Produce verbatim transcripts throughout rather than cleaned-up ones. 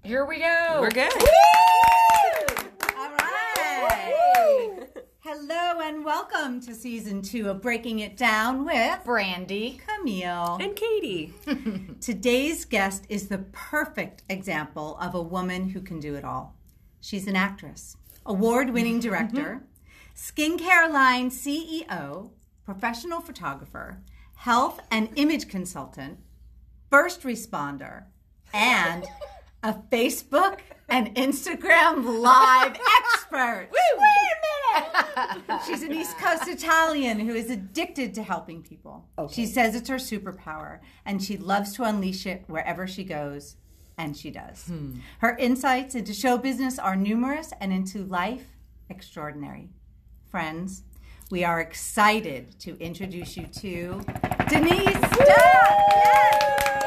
Here we go. We're good. Woo! All right. Woo! Hello and welcome to season two of Breaking It Down with Brandy, Camille, and Katie. Today's guest is the perfect example of a woman who can do it all. She's an actress, award-winning director, skincare line C E O, professional photographer, health and image consultant, first responder, and a Facebook and Instagram live expert. Wait a minute! She's an East Coast Italian who is addicted to helping people. Okay. She says it's her superpower, and she loves to unleash it wherever she goes, and she does. Hmm. Her insights into show business are numerous and into life extraordinary. Friends, we are excited to introduce you to Denise Duff. Yes!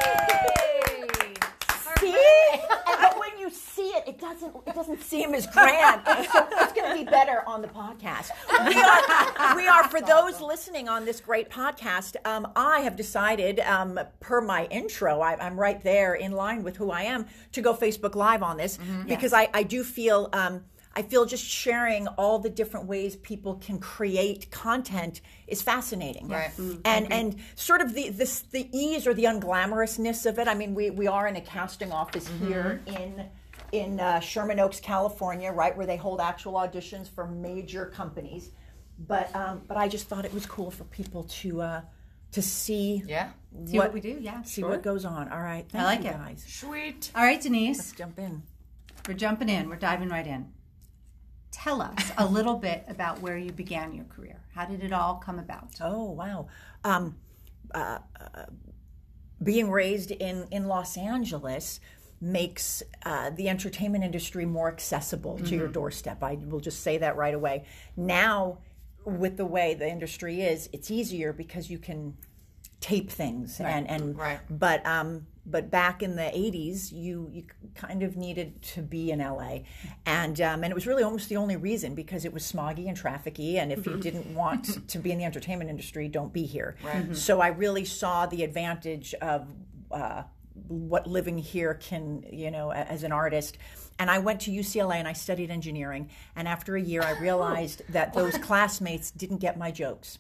But when you see it, it doesn't it doesn't seem as grand. It's, so it's going to be better on the podcast. We are, we are for those listening on this great podcast, um, I have decided, um, per my intro, I, I'm right there in line with who I am, to go Facebook Live on this mm-hmm. because yes. I, I do feel... Um, I feel just sharing all the different ways people can create content is fascinating, right? Mm-hmm. And and sort of the this the ease or the unglamorousness of it. I mean, we, we are in a casting office mm-hmm. here in in uh, Sherman Oaks, California, right, where they hold actual auditions for major companies. But um, but I just thought it was cool for people to uh, to see yeah see what, what we do, yeah, see sure. what goes on. All right, thank I like you it, guys. Sweet. All right, Denise, let's jump in. We're jumping in. We're diving right in. Tell us a little bit about where you began your career. How did it all come about? Oh, wow. Um, uh, uh, being raised in, in Los Angeles makes uh, the entertainment industry more accessible mm-hmm. to your doorstep. I will just say that right away. Now, with the way the industry is, it's easier because you can tape things. Right. and, and right. But... Um, But back in the eighties, you, you kind of needed to be in L A. And um, and it was really almost the only reason because it was smoggy and trafficy. And if you didn't want to be in the entertainment industry, don't be here. Right. Mm-hmm. So I really saw the advantage of uh, what living here can, you know, as an artist. And I went to U C L A and I studied engineering. And after a year, I realized that those classmates didn't get my jokes.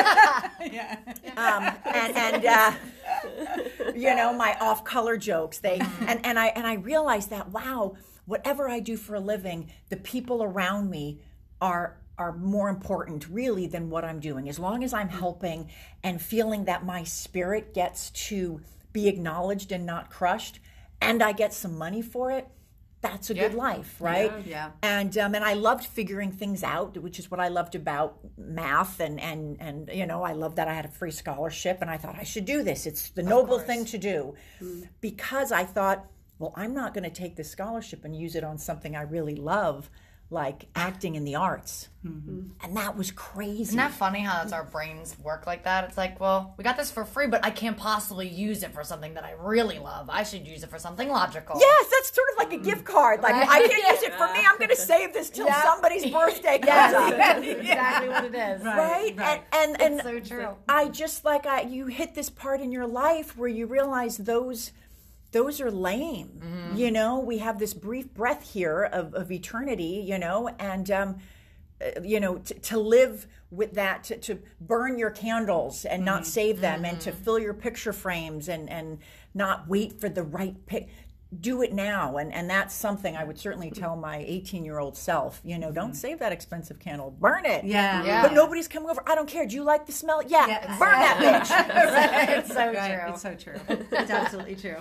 yeah. Um, and and uh, you know, my off-color jokes. They and, and I and I realized that wow, whatever I do for a living, the people around me are are more important really than what I'm doing. As long as I'm helping and feeling that my spirit gets to be acknowledged and not crushed, and I get some money for it, that's a yeah. good life, right? Yeah. yeah. And um, and I loved figuring things out, which is what I loved about math. And, and, and you know, I loved that I had a free scholarship, and I thought I should do this. It's the noble thing to do. Mm. Because I thought, well, I'm not going to take this scholarship and use it on something I really love, like acting in the arts. Mm-hmm. And that was crazy. Isn't that funny how that's our brains work like that? It's like, well, we got this for free, but I can't possibly use it for something that I really love. I should use it for something logical. Yes, that's sort of like a gift card. Like, Right. I can't use it for me. I'm going to save this till Yeah. somebody's birthday comes Yes, up. that's exactly what it is. Right. Right? Right. And, and, and It's so true. I just like, I, you hit this part in your life where you realize those... Those are lame, mm-hmm. you know. We have this brief breath here of, of eternity, you know, and um, uh, you know, t- to live with that, to, to burn your candles and not mm-hmm. save them, mm-hmm. and to fill your picture frames and, and not wait for the right pic. Do it now, and and that's something I would certainly tell my eighteen-year-old self. You know, mm-hmm. don't save that expensive candle, burn it. Yeah, yeah. But nobody's coming over. I don't care. Do you like the smell? Yeah, yeah burn that bitch. Right. It's so right. true. It's so true. It's absolutely true.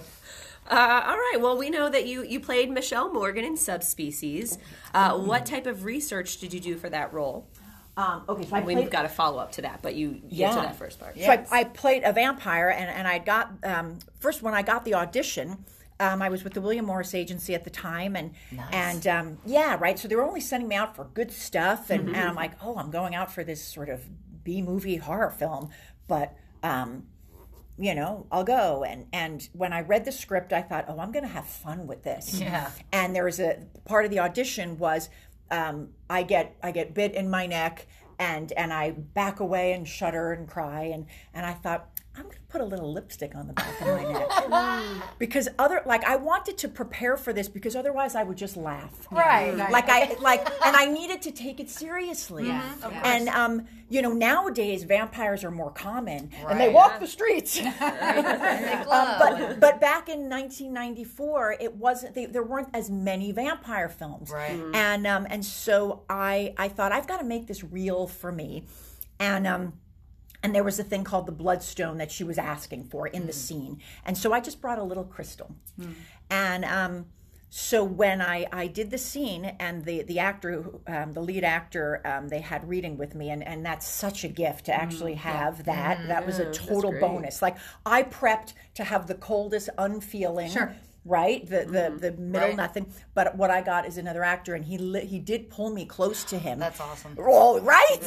Uh, all right. Well, we know that you, you played Michelle Morgan in Subspecies. Uh, what type of research did you do for that role? Um, okay, so I We've played, got to follow up to that, but you Yeah. get to that first part. So I, I played a vampire, and, and I got, um, first when I got the audition, um, I was with the William Morris Agency at the time, and, Nice. and um, yeah, right, so they were only sending me out for good stuff, and, Mm-hmm. and I'm like, oh, I'm going out for this sort of B-movie horror film, but, um, you know, I'll go. And, and when I read the script, I thought, oh, I'm going to have fun with this. Yeah. And there was a, part of the audition was, um, I get I get bit in my neck, and and I back away and shudder and cry, and and I thought, I'm going to put a little lipstick on the back of my neck. Because other, like, I wanted to prepare for this because otherwise I would just laugh. Right. Like, I, like, and I needed to take it seriously. Mm-hmm. Of course. And, um, you know, nowadays vampires are more common and they Right. walk the streets. They Um, glow. but but back in nineteen ninety-four, it wasn't. They, there weren't as many vampire films, Right. Mhm. And um, and so I I thought I've got to make this real for me, and um, and there was a thing called the bloodstone that she was asking for in the scene, and so I just brought a little crystal, and um. So when I, I did the scene and the the actor, who- um, the lead actor, um, they had reading with me, and, and that's such a gift to actually have that. That was a total great. bonus. Like I prepped to have the coldest unfeeling, Sure. right? The the the middle Right. nothing. But what I got is another actor, and he li- he did pull me close to him. That's awesome. Oh, right?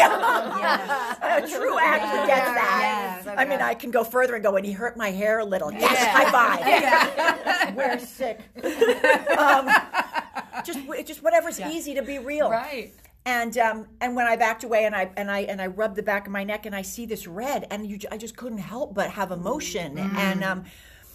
A true actor gets that. Yes, I mean, I can go further and go, and he hurt my hair a little. Yes, high five. We're sick. um, just, just whatever's easy to be real. Right. And um, and when I backed away and I and I and I rubbed the back of my neck and I see this red, and you, I just couldn't help but have emotion. And um,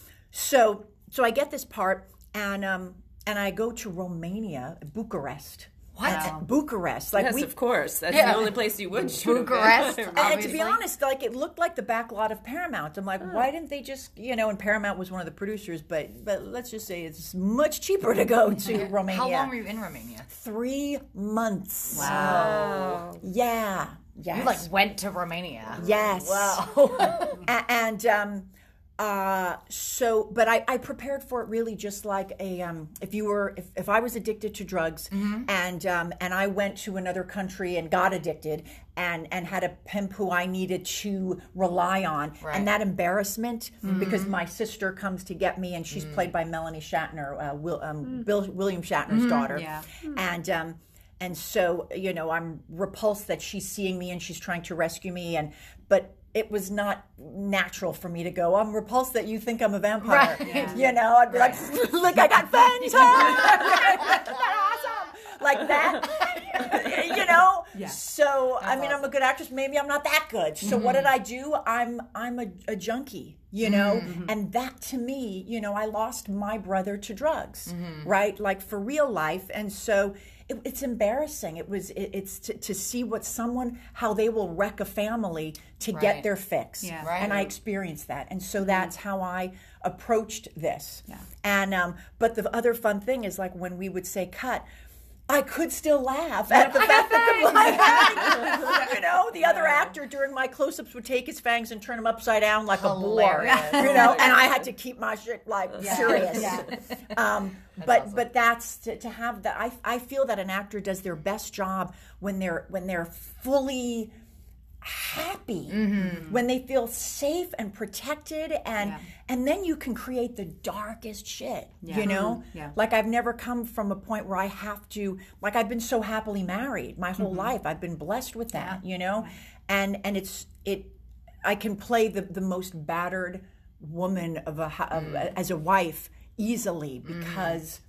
so so I get this part, and um, and I go to Romania, Bucharest. What? And- Bucharest, like Yes, we. of course. That's Yeah. the only place you would shoot. a Bucharest. vampire. And to Obviously. be honest, like it looked like the back lot of Paramount. I'm like, why didn't they just, you know? And Paramount was one of the producers, but but let's just say it's much cheaper to go to Romania. How long were you in Romania? Three months. Wow. Yeah. Yes. You like went to Romania. Yes. Wow. A- and um, uh, so, but I, I prepared for it really just like a um, if you were if, if I was addicted to drugs and um, and I went to another country and got addicted and and had a pimp who I needed to rely on, Right. and that embarrassment because my sister comes to get me and she's played by Melanie Shatner, uh, Will, um, Bill, William Shatner's daughter, Yeah. and um, and so you know I'm repulsed that she's seeing me and she's trying to rescue me, and but it was not natural for me to go, I'm repulsed that you think I'm a vampire. Right. Yeah. You know, I'd be like, look, I got fangs. Huh? Isn't that awesome? Like that. You know? Yeah. So I mean I'm a good actress. Maybe I'm not that good. So what did I do? I'm I'm a, a junkie, you know? And that to me, you know, I lost my brother to drugs. Right? Like for real life. And so it, it's embarrassing. It was it, it's to, to see what someone how they will wreck a family to get Right. their fix. Yeah. Right. And I experienced that. And so that's how I approached this. Yeah. And um but the other fun thing is like when we would say cut, I could still laugh at the fact that the blind guy, you know, the other actor during my close-ups would take his fangs and turn them upside down like a boar, Hilarious. you know, and I had to keep my shit like serious. Yeah. Um, but but that's to, to have that. I I feel that an actor does their best job when they're when they're fully happy, when they feel safe and protected, and Yeah. and then you can create the darkest shit. Yeah. You know, Yeah. like I've never come from a point where I have to. Like I've been so happily married my whole life. I've been blessed with that. You know, and and it's it. I can play the the most battered woman of a ho- of, as a wife easily because.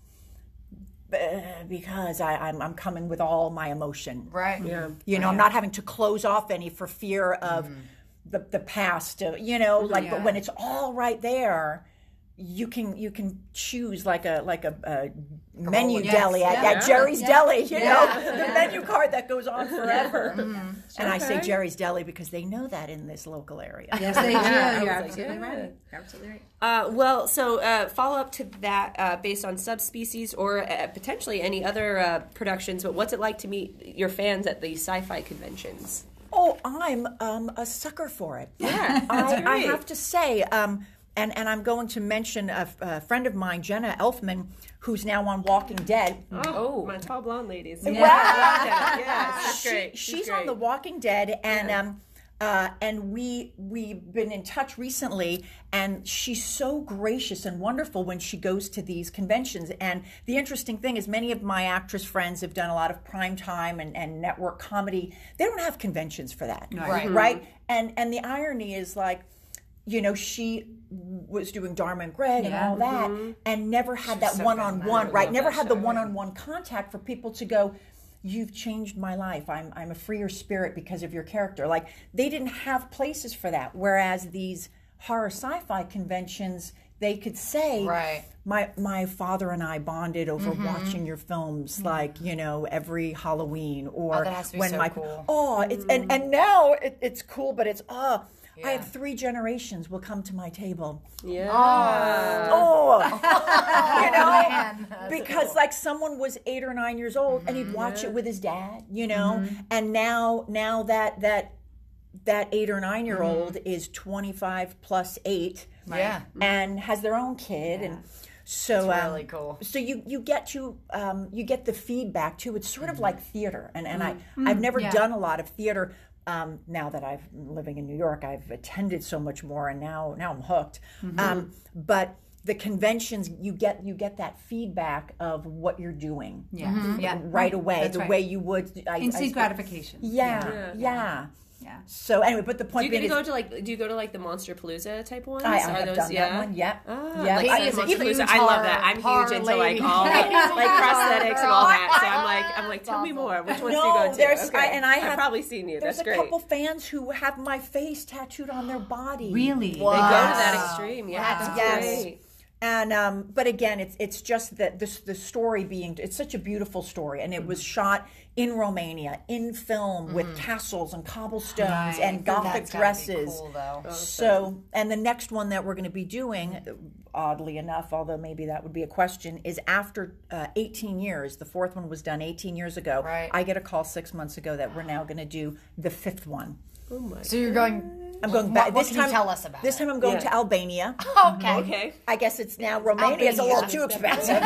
uh, Because I, I'm, I'm coming with all my emotion. Right. Yeah. You know, I'm not having to close off any for fear of the the past. Uh, you know, like but when it's all right there, you can you can choose like a like a, a menu Yes. deli at, Yeah. at Jerry's Yeah. Deli. You Yeah. know, the menu card that goes on forever. And I say Okay. Jerry's Deli because they know that in this local area. Yes, they do. Yeah, You're I was like, absolutely yeah. right. You're absolutely right. Uh, well, so uh, follow up to that uh, based on subspecies or uh, potentially any other uh, productions, but what's it like to meet your fans at the sci-fi conventions? Oh, I'm um, a sucker for it. Yeah, I, I great. have to say, um, and, and I'm going to mention a, a friend of mine, Jenna Elfman, who's now on Walking Dead. Oh, my tall blonde ladies. Wow. Yeah, she's She- great. she's on The Walking Dead, and Yeah. um, uh, and we we've been in touch recently, and she's so gracious and wonderful when she goes to these conventions. And the interesting thing is, many of my actress friends have done a lot of prime time and, and network comedy. They don't have conventions for that, Right. Right? And and the irony is like, you know, she was doing Dharma and Greg and Yeah. all that, and never had that so one on good. one, I right? love Never that had the show. one on one contact for people to go, you've changed my life. I'm I'm a freer spirit because of your character. Like they didn't have places for that. Whereas these horror sci-fi conventions, they could say, Right. my my father and I bonded over Mm-hmm. watching your films, like you know every Halloween, or Oh, that has to be when so my cool. oh, it's and and now it, it's cool, but it's oh. I Yeah. have three generations will come to my table. Yeah. Oh, you know, Man, that's because like someone was eight or nine years old and he'd watch it with his dad, you know, and now now that that that eight or nine year old is twenty-five plus eight, Yeah. and has their own kid, and so It's um, really cool. So you you get to um, you get the feedback too. It's sort of like theater, and and Mm-hmm. I I've never yeah. done a lot of theater. Um, now that I've living in New York, I've attended so much more, and now now I'm hooked. Mm-hmm. Um, but the conventions, you get you get that feedback of what you're doing, Yeah. Yeah. right away, That's the right. way you would. I, Instant I, gratification. Yeah, Yeah. yeah, Yeah. So anyway, but the Do point you get being to is, go to like? Do you go to like the Monster Palooza type ones? I, I Are have those, done yeah? that one. Yeah, Ah, yeah. like I- the is a Monster huge Palooza. I love that. tar- I'm tar huge into like lady. all like prosthetics and all that. So I'm like, I'm like, tell me awesome. more. Which ones No, do you go to? there's- Okay. I- and I I've have- probably seen you. There's That's a great. couple fans who have my face tattooed on their body. Really? They go to that Wow. extreme. Yeah, That's that's yes. great. And um, but again, it's it's just that this the story being it's such a beautiful story, and it was shot in Romania in film with castles and cobblestones and gothic That's gotta be dresses. cool, though. So, and the next one that we're going to be doing, oddly enough, although maybe that would be a question, is after uh, eighteen years. The fourth one was done eighteen years ago. Right. I get a call six months ago that we're now going to do the fifth one. Oh my. So you're going. I'm going What- back. what this can you time, tell us about This it? time I'm going Yeah. to Albania. Okay. Okay. I guess it's now Romania. It's a little too Albania. expensive.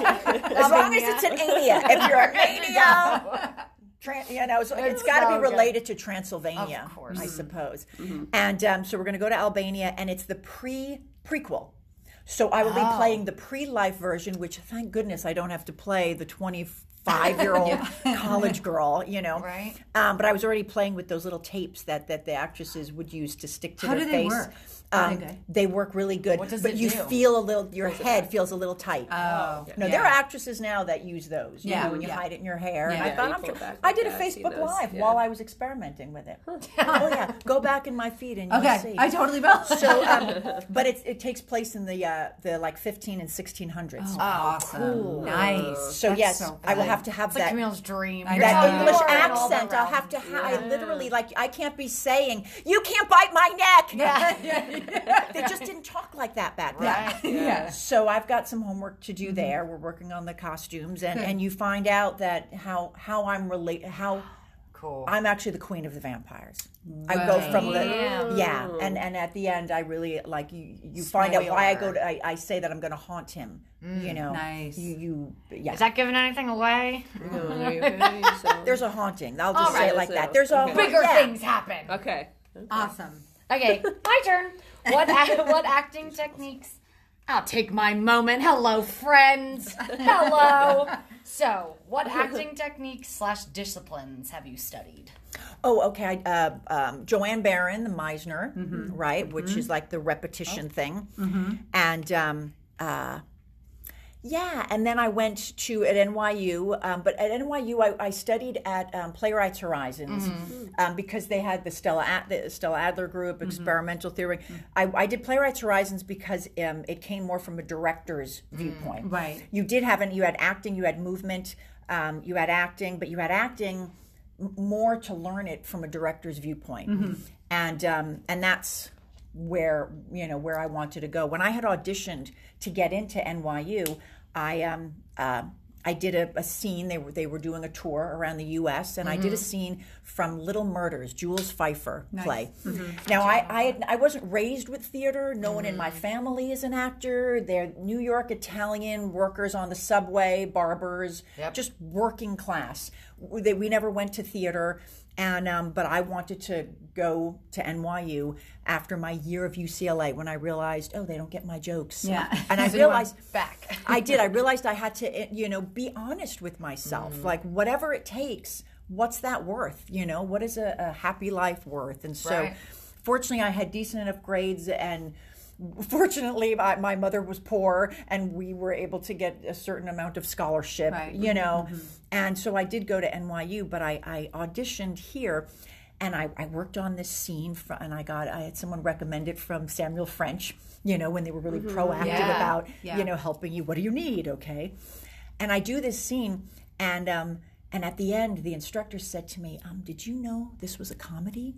As long as it's in Ania. If you're Armenia, Tran- you know, so it's got to so be good. related to Transylvania, Of course. I suppose. And um, so we're going to go to Albania, and it's the pre prequel. So I will Oh. be playing the pre-life version, which thank goodness I don't have to play the twenty-five-year-old college girl, you know. Right. Um, but I was already playing with those little tapes that, that the actresses would use to stick to How their do they face. work? Are they Um, good? they work really good, What does but it you do? feel a little. Your head feels a little tight. Oh. No, yeah. there are actresses now that use those. You Yeah, know, when you yeah. hide it in your hair. And Yeah. I Yeah, thought, you I'm pull sure. it back I like did a that. I've seen Facebook those. Live Yeah. while I was experimenting with it. Oh yeah, go back in my feed and you'll Okay. see. I totally will. So, um, but it, it takes place in the uh, the like fifteen and sixteen hundreds. Oh, awesome. Nice. So That's yes, so I will good. have to have It's like that. Camille's dream. I You're know. That telling English me more in all the accent, I'll have to. realms. Ha- I literally like. I can't be saying you can't bite my neck. Yeah. They just didn't talk like that back then. Right. Yeah. So I've got some homework to do there. We're working on the costumes, and, and you find out that how how I'm relate how Cool. I'm actually the queen of the vampires. I go from the Damn. yeah, and and at the end I really like you. You find out why I go to. I, I say that I'm going to haunt him. You know, Nice. You you yeah. Is that giving anything away? The's a haunting. I'll just All say right, it like so- that. There's a okay. Bigger yeah. things happen. Okay. Awesome. Okay, my turn. What a- what acting techniques? I'll take my moment. Hello, friends. Hello. So, what acting techniques slash disciplines have you studied? Oh, okay. I, uh, um, Joanne Barron, the Meisner, right, which is like the repetition thing, and um, uh, yeah. And then I went to at N Y U, um, but at N Y U I, I studied at um, Playwrights Horizons um, because they had the Stella Ad- the Stella Adler group, experimental theory. I, I did Playwrights Horizons because um, it came more from a director's viewpoint. Right. You did have, an, you had acting, you had movement, um, you had acting, but you had acting m- more to learn it from a director's viewpoint, and um, and that's where you know where I wanted to go. When I had auditioned to get into N Y U, I um uh, I did a, a scene. They were they were doing a tour around the U S and I did a scene from Little Murders, Jules Pfeiffer play. Now I I, had, I wasn't raised with theater. No one in my family is an actor. They're New York Italian workers on the subway, barbers, Yep. just working class. We, they, we never went to theater. And um, but I wanted to go to N Y U after my year of U C L A when I realized, oh, they don't get my jokes. Yeah. And I So you went realized back. I did. I realized I had to, you know, be honest with myself. Like whatever it takes, what's that worth? You know, what is a, a happy life worth? And so, Right. fortunately, I had decent enough grades and fortunately, my, my mother was poor, and we were able to get a certain amount of scholarship, Right. you know. Mm-hmm. And so I did go to N Y U, but I, I auditioned here, and I, I worked on this scene, for, and I got I had someone recommend it from Samuel French, you know, when they were really mm-hmm. proactive Yeah. about, Yeah. you know, helping you. What do you need? Okay. And I do this scene, and um, and at the end, the instructor said to me, um, "Did you know this was a comedy?"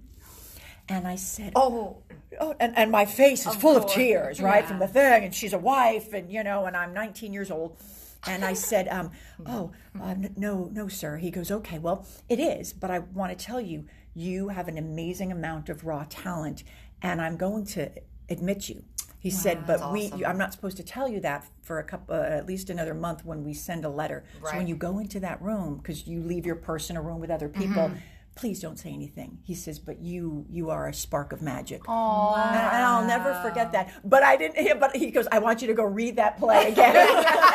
And I said, "Oh, oh," and, and my face is full of tears, right, Yeah. from the thing. And she's a wife, and you know, and I'm nineteen years old. And I said, um, "Oh, uh, n- no, no, sir." He goes, "Okay, well, it is, but I want to tell you, you have an amazing amount of raw talent, and I'm going to admit you." He said, "But we, awesome. I'm not supposed to tell you that for a couple, uh, at least another month when we send a letter. So when Right. you go into that room, because you leave your purse in a room with other people." Mm-hmm. Please don't say anything. He says, "But you, you are a spark of magic." Aww. And, and I'll never forget that. But I didn't. But he goes, "I want you to go read that play again, and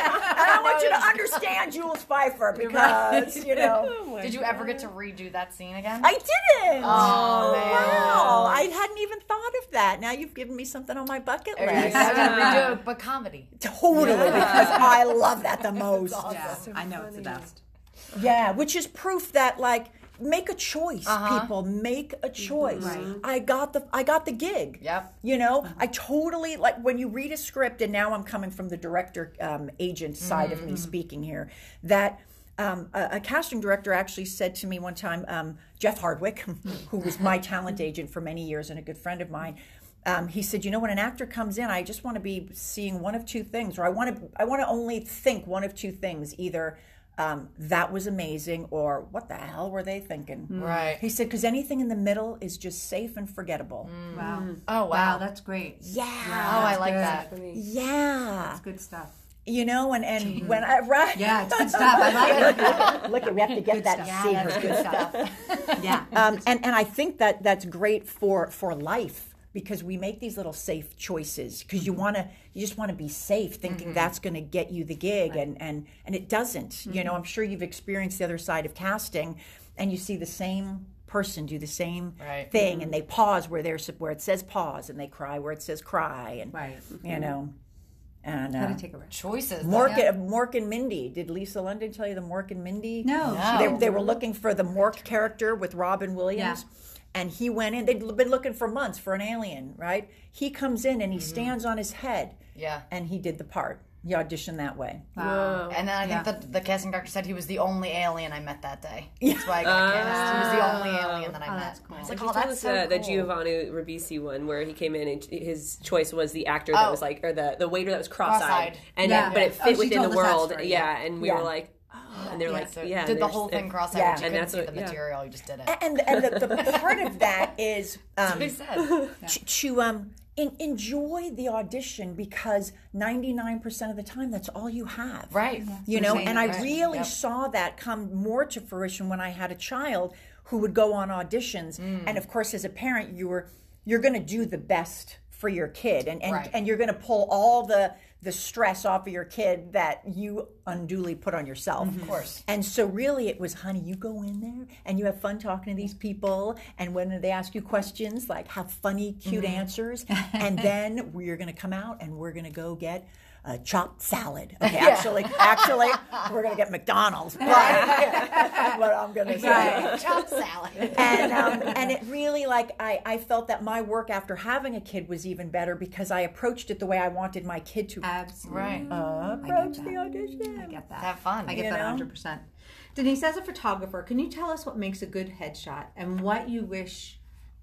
I want you to understand Jules Pfeiffer because you know." Did you ever get to redo that scene again? I didn't. Oh, man. Wow! I hadn't even thought of that. Now you've given me something on my bucket Or you list. got to redo it, but comedy. Totally, because I love that the most. Yeah, I know it's the best. Yeah, which is proof that like make a choice, people. Make a choice. Right. I got the I got the gig. Yep. You know, I totally like when you read a script, and now I'm coming from the director um, agent side of me speaking here. That um, a, a casting director actually said to me one time, um, Jeff Hardwick, who was my talent agent for many years and a good friend of mine. Um, he said, "You know, when an actor comes in, I just want to be seeing one of two things, or I want to I want to only think one of two things, either." Um, that was amazing, or what the hell were they thinking? Right. He said, because anything in the middle is just safe and forgettable. Wow. Oh, wow. Wow, that's great. Yeah. Oh, I like that. Yeah. That's good stuff. You know, and, and when I, right. Yeah, it's good stuff. I like it. Look, we have to get that stuff. scene. Yeah, that's good stuff. Yeah. Um, and, and I think that that's great for, for life. Because we make these little safe choices because you want to, you just want to be safe, thinking mm-hmm. that's going to get you the gig, right. and and and it doesn't. Mm-hmm. You know, I'm sure you've experienced the other side of casting, and you see the same person do the same right. thing, mm-hmm. and they pause where they're where it says pause, and they cry where it says cry, and right. you know, and uh, gotta take a risk. Choices. Mork, yeah. Mork and Mindy. Did Lisa London tell you the Mork and Mindy? No, No. They, they were looking for the Mork character with Robin Williams. Yeah. And he went in. They'd been looking for months for an alien, right? He comes in and he stands on his head. Yeah. And he did the part. He auditioned that way. Wow. And then I think Yeah. the, the casting director said he was the only alien I met that day. That's why I got cast. He was the only alien that I Oh, met. that's cool. I was like, He oh, told that's us so uh, the cool. Giovanni Ribisi one where he came in and his choice was the actor that Oh. was like, or the, the waiter that was cross-eyed, Cross-eyed. and Yeah. but it Oh, fit she within told the us that world, story, yeah. yeah. And we Yeah. were like, oh, and they're Yeah, like, so yeah, did the there's- whole thing it- cross-eyed. Yeah. Yeah. You And couldn't that's see what- the yeah. material. You just did it. And and the, the part of that is That's um, what he said. to, to um, in, enjoy the audition because ninety-nine percent of the time that's all you have. Right. You know, Right. and I Right. really Yep. saw that come more to fruition when I had a child who would go on auditions. Mm. And of course, as a parent, you were you're going to do the best for your kid, and and, Right. and you're going to pull all the the stress off of your kid that you unduly put on yourself. Of course. And so really it was, honey, you go in there and you have fun talking to these people, and when they ask you questions, like have funny, cute Mm-hmm. answers, and then we're going to come out and we're going to go get a chopped salad. Okay, actually, actually, we're going to get McDonald's, but that's what I'm going to say. Right. Chopped salad. And um, and it really, like, I, I felt that my work after having a kid was even better because I approached it the way I wanted my kid to Absolutely. Right. approach that. the audition. I get that. Have fun. I get You that know? one hundred percent. Denise, as a photographer, can you tell us what makes a good headshot and what you wish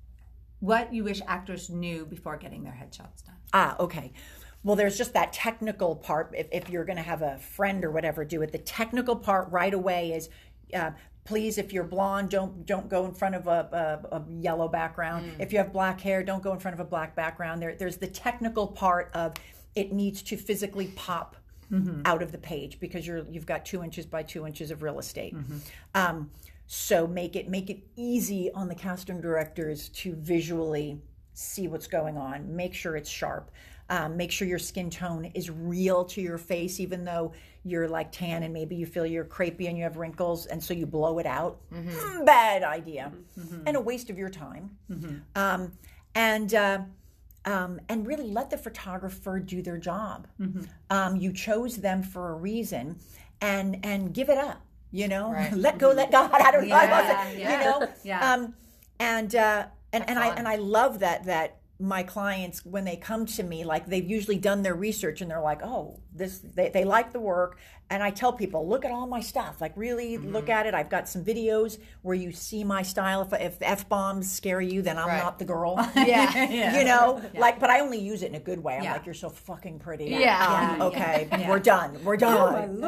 what you wish actors knew before getting their headshots done? Ah, okay. Well, there's just that technical part. If, if you're going to have a friend or whatever do it, the technical part right away is, uh, please, if you're blonde, don't don't go in front of a, a, a yellow background. If you have black hair, don't go in front of a black background. There, there's the technical part of it needs to physically pop out of the page because you're you've got two inches by two inches of real estate. Um, so make it make it easy on the casting directors to visually see what's going on. Make sure it's sharp. Um, make sure your skin tone is real to your face, even though you're like tan and maybe you feel you're crepey and you have wrinkles, and so you blow it out. Mm, bad idea, and a waste of your time. Um, and uh, um, and really let the photographer do their job. Mm-hmm. Um, you chose them for a reason, and and give it up. You know, Right. let go, let God. I don't know. I love Yeah, it. yeah. You know, Yeah. um, and uh, and and I fun. and I love that that. My clients, when they come to me, like they've usually done their research and they're like, oh, this, they, they like the work. And I tell people, look at all my stuff, like really Mm-hmm. look at it. I've got some videos where you see my style. If, if F-bombs scare you, then I'm Right. not the girl. Yeah. You know, like, but I only use it in a good way. I'm Yeah. like, you're so fucking pretty. Yeah. Um, Yeah. okay, Yeah. we're done. We're done.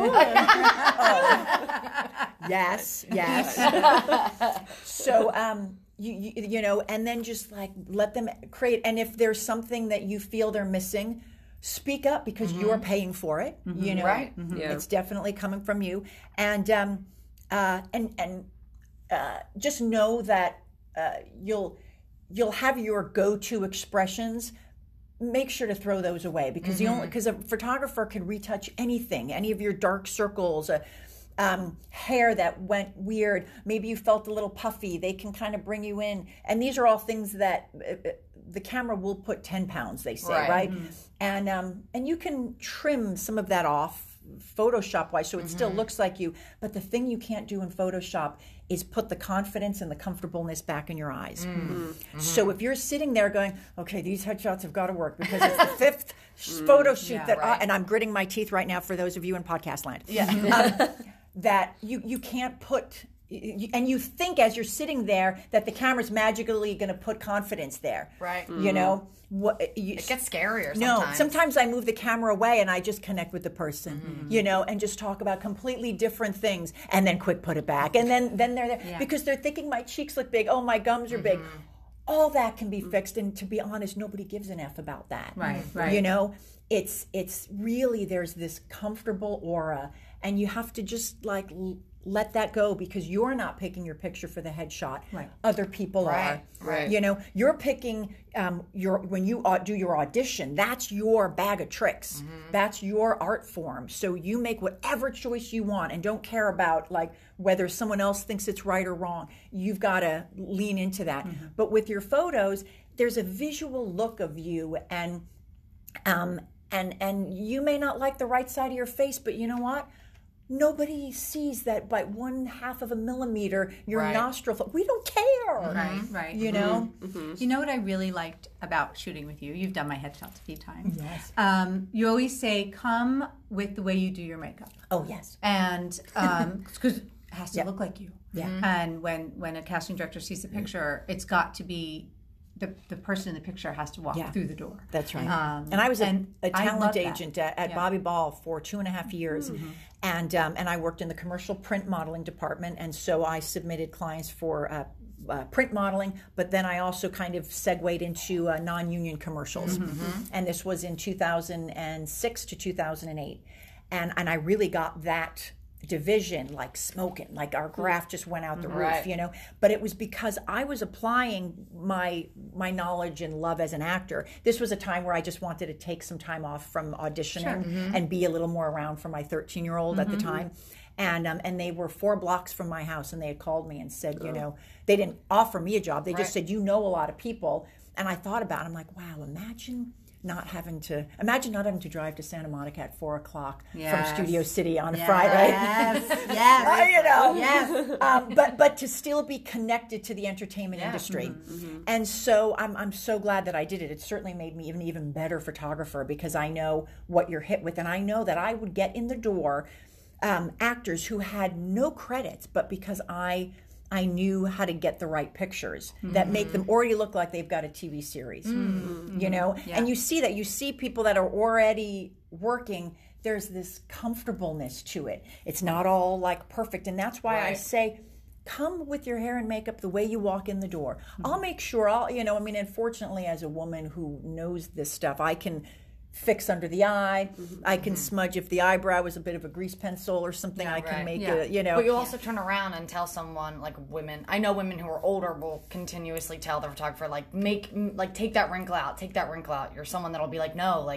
Oh. Yes, yes. So, um, you, you you know, and then just like let them create. And if there's something that you feel they're missing, speak up because you're paying for it. You know, Right. Yeah. it's definitely coming from you. And um, uh, and and uh, just know that uh, you'll you'll have your go-to expressions. Make sure to throw those away because the only because a photographer can retouch anything, any of your dark circles, uh, um, hair that went weird. Maybe you felt a little puffy. They can kind of bring you in, and these are all things that uh, the camera will put ten pounds. They say, Right. right? And um, and you can trim some of that off. Photoshop wise, so it still looks like you. But the thing you can't do in Photoshop is put the confidence and the comfortableness back in your eyes. So if you're sitting there going, okay, these headshots have got to work because it's the fifth photo shoot Yeah, that, I, right. and I'm gritting my teeth right now for those of you in podcast land. Yeah. um, that you you can't put. You, and you think as you're sitting there that the camera's magically going to put confidence there, Right. You know what? You, It gets scarier no, sometimes. sometimes I move the camera away and I just connect with the person, you know, and just talk about completely different things, and then quick put it back, and then then they're there Yeah. because they're thinking my cheeks look big, oh my gums are big. All that can be fixed, and to be honest, nobody gives an F about that. Right, right. You know, it's it's really there's this comfortable aura, and you have to just like l- let that go because you're not picking your picture for the headshot. Right. Other people Right, are. right. You know, you're picking um, your when you au- do your audition. That's your bag of tricks. That's your art form. So you make whatever choice you want, and don't care about like whether someone else thinks it's right or wrong. You've got to lean into that. But with your photos, there's a visual look of you, and um, and and you may not like the right side of your face, but you know what? Nobody sees that by one half of a millimeter, your Right. nostril. We don't care. Right, right. You know? You know what I really liked about shooting with you? You've done my headshots a few times. Yes. Um, you always say, come with the way you do your makeup. Oh, yes. And because it has to Yeah. look like you. Yeah. And when, when a casting director sees the picture, it's got to be the, the person in the picture has to walk Yeah. through the door. That's right. Um, and I was a, and a I talent love that. agent at, at Yeah. Bobby Ball for two and a half years, and um, and I worked in the commercial print modeling department, and so I submitted clients for uh, uh, print modeling, but then I also kind of segued into uh, non-union commercials, and this was in two thousand six to two thousand eight, and and I really got that division like smoking, like our graph just went out the roof, Right. you know. But it was because I was applying my my knowledge and love as an actor. This was a time where I just wanted to take some time off from auditioning and be a little more around for my thirteen year old at the time. And um, and they were four blocks from my house, and they had called me and said, you know, they didn't offer me a job. They just Right. said, you know, a lot of people. And I thought about it. I'm like, wow, imagine not having to imagine not having to drive to Santa Monica at four o'clock Yes. from Studio City on a Yes, Friday. yes, yes. you know, Yes. um, but but to still be connected to the entertainment Yeah. industry, and so I'm I'm so glad that I did it. It certainly made me even even better photographer because I know what you're hit with, and I know that I would get in the door um, actors who had no credits, but because I. I knew how to get the right pictures that make them already look like they've got a T V series, you know? And you see that. You see people that are already working, there's this comfortableness to it. It's not all like perfect. And that's why I Right. say, come with your hair and makeup the way you walk in the door. I'll make sure I'll, you know, I mean, unfortunately, as a woman who knows this stuff, I can fix under the eye. I can smudge if the eyebrow is a bit of a grease pencil or something. I can right. make Yeah. a, you know. But you also turn around and tell someone, like women, I know women who are older will continuously tell the photographer, like, make, like, take that wrinkle out, take that wrinkle out. You're someone that'll be like, no, like,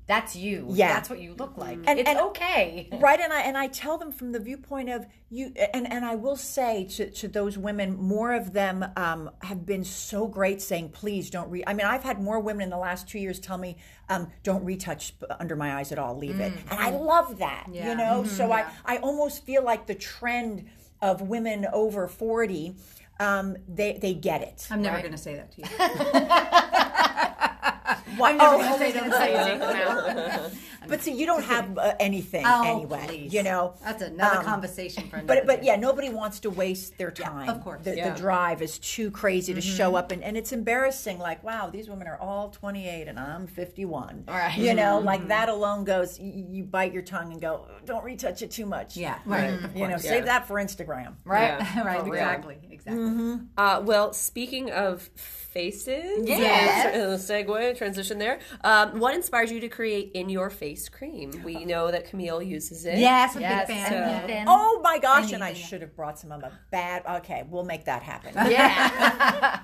That's you. Yeah. That's what you look like. And- it's and- okay. Right, and I and I tell them from the viewpoint of you, and, and I will say to, to those women, more of them um, have been so great saying, please don't re. I mean, I've had more women in the last two years tell me, um, don't retouch under my eyes at all, leave it, and I love that. Yeah. You know, so yeah. I I almost feel like the trend of women over forty, um, they they get it. I'm never Right. going to say that to you. I'm never going to say that to you. But see, you don't have uh, anything Oh, anyway. please. You know, That's another Um, conversation for another But but day. yeah, nobody wants to waste their time. of course. the, Yeah. the drive is too crazy to show up, and, and it's embarrassing. Like, wow, these women are all twenty-eight, and I'm fifty-one. Right. You know, like that alone goes. You, you bite your tongue and go, don't retouch it too much. Yeah, right. Of You know, course. save Yeah. that for Instagram. Right? Yeah. right, For real. exactly, exactly. Uh, well, speaking of faces, Yes. uh, segue, transition there. Um, what inspires you to create in your face cream? We know that Camille uses it. Yes, I'm a Yes. big So- fan. Ethan. Oh my gosh! And I Anything. should have brought some of a bad. Okay, we'll make that happen. Yeah.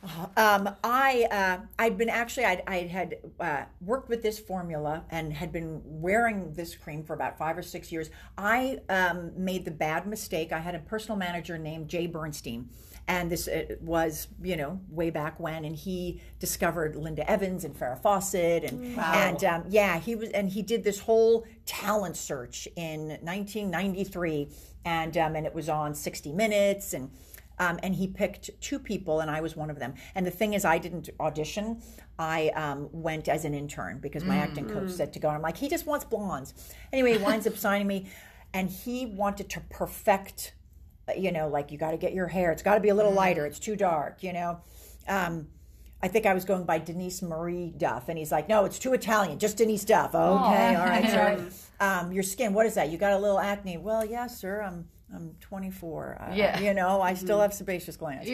Um, I uh, I'd been actually I I had uh, worked with this formula and had been wearing this cream for about five or six years. I um, made the bad mistake. I had a personal manager named Jay Bernstein. And this uh, was, you know, way back when, and he discovered Linda Evans and Farrah Fawcett, and and um, yeah, he was, and he did this whole talent search in nineteen ninety-three, and um, and it was on sixty minutes, and um, and he picked two people, and I was one of them. And the thing is, I didn't audition. I um, went as an intern because my acting coach said to go, and I'm like, he just wants blondes. Anyway, he winds up signing me, and he wanted to perfect. You know, like you got to get your hair. It's got to be a little lighter. It's too dark. You know, um, I think I was going by Denise Marie Duff, and he's like, "No, it's too Italian. Just Denise Duff." Okay, all right, sir. Um, your skin. What is that? You got a little acne? Well, yeah, sir. I'm I'm twenty-four. Uh, Yeah. You know, I still have sebaceous glands.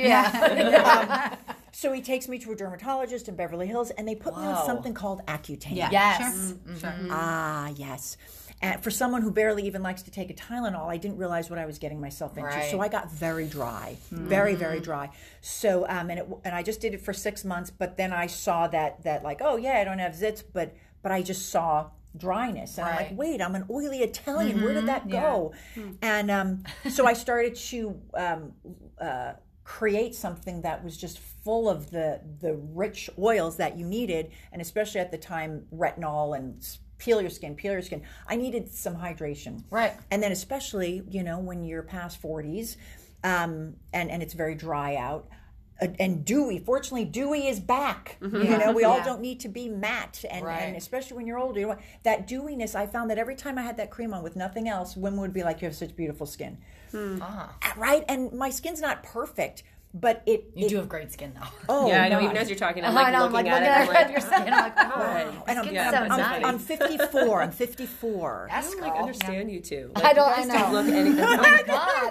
Yeah. Um, so he takes me to a dermatologist in Beverly Hills, and they put me on Wow. something called Accutane. Yeah, Yes. sure, sure. Ah, yes. And for someone who barely even likes to take a Tylenol, I didn't realize what I was getting myself into. Right. So I got very dry, very, very dry. So, um, and it, and I just did it for six months. But then I saw that that like, oh yeah, I don't have zits, but but I just saw dryness, and I'm Right. like, wait, I'm an oily Italian. Where did that go? And um, so I started to um, uh, create something that was just full of the the rich oils that you needed, and especially at the time, retinol and peel your skin, peel your skin. I needed some hydration. Right. And then especially, you know, when you're past forties um, and, and it's very dry out. Uh, and dewy. Fortunately, dewy is back. You know, we all Yeah. don't need to be matte. And, Right. and especially when you're older, you want, that dewiness, I found that every time I had that cream on with nothing else, women would be like, you have such beautiful skin. Ah. Right? And my skin's not perfect, but it... You it do have great skin, though. oh, Yeah, I know. gosh. Even as you're talking, I'm I like know, I'm looking like at looking it. at I'm your like, skin. I'm like, oh, Right. And I'm, skin's Yeah, so I'm- nice. I'm fifty-four. I'm fifty-four. Yes, I don't girl. like understand you two. Like, I don't- You guys I know. don't look anything. Oh my God.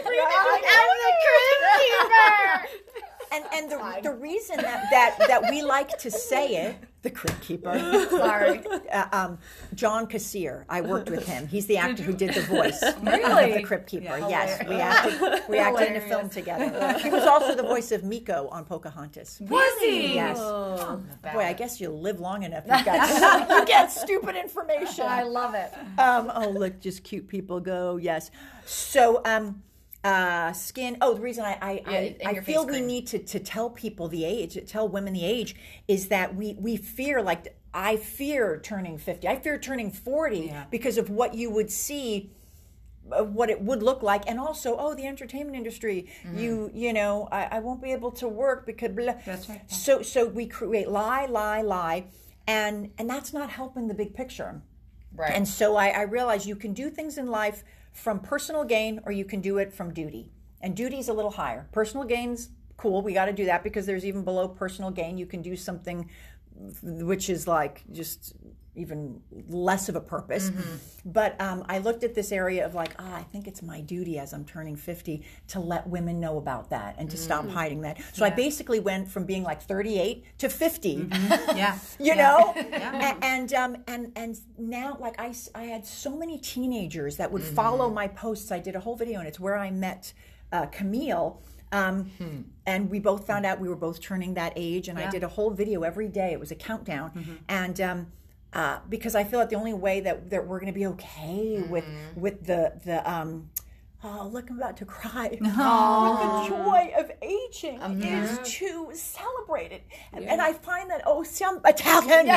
I'm the keeper. And and the, the reason that, that that we like to say it, the Crypt Keeper. Sorry. Uh, um, John Kassir, I worked with him. He's the actor who did the voice Really? of the Crypt Keeper. Yeah. Yes, we acted we acted in a Hilarious. film together. He was also the voice of Miko on Pocahontas. Was he? Yes. Oh, Boy, I guess you live long enough. You, got, you get stupid information. I love it. Um, oh, look, just cute people go. Yes. So, um, uh, skin. Oh, the reason I I, Yeah, I, in I your feel face we cream. need to, to tell people the age, tell women the age, is that we we fear like I fear turning fifty. I fear turning forty Yeah. because of what you would see. Of what it would look like, and also, oh, the entertainment industry. You, you know, I, I won't be able to work because. Blah. That's right. So, so we create lie, lie, lie, and and that's not helping the big picture. Right. And so I, I realized you can do things in life from personal gain, or you can do it from duty. And duty's a little higher. Personal gain's cool. We got to do that because there's even below personal gain. You can do something which is like just even less of a purpose. But um, I looked at this area of like, ah, I think it's my duty as I'm turning fifty to let women know about that and to stop hiding that. So I basically went from being like thirty-eight to fifty. Yeah. You know, Yeah. A- and um, and and now, like I, s- I had so many teenagers that would follow my posts. I did a whole video, and it's where I met uh, Camille, um, and we both found out we were both turning that age. And I Yeah. did a whole video every day. It was a countdown, and um, uh, because I feel like the only way that, that we're going to be okay Mm-hmm. with with the the um. Oh, look, I'm about to cry. With the joy of aging is to celebrate it. And, and I find that, oh, some Italian.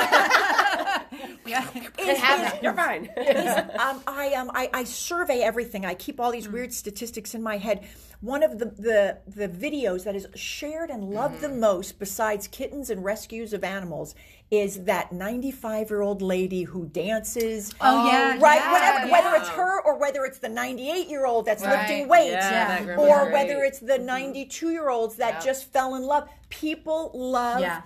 It happens. You're fine. um, I, um, I I survey everything. I keep all these weird statistics in my head. One of the, the, the videos that is shared and loved the most, besides kittens and rescues of animals, is that ninety-five-year-old lady who dances. Oh, yeah, right. yeah, whatever, yeah. whether it's her or whether it's the ninety-eight-year-old that's Right. lifting weights, Yeah, that group or is whether great. it's the ninety-two-year-olds that Yep. just fell in love. People love. Yeah.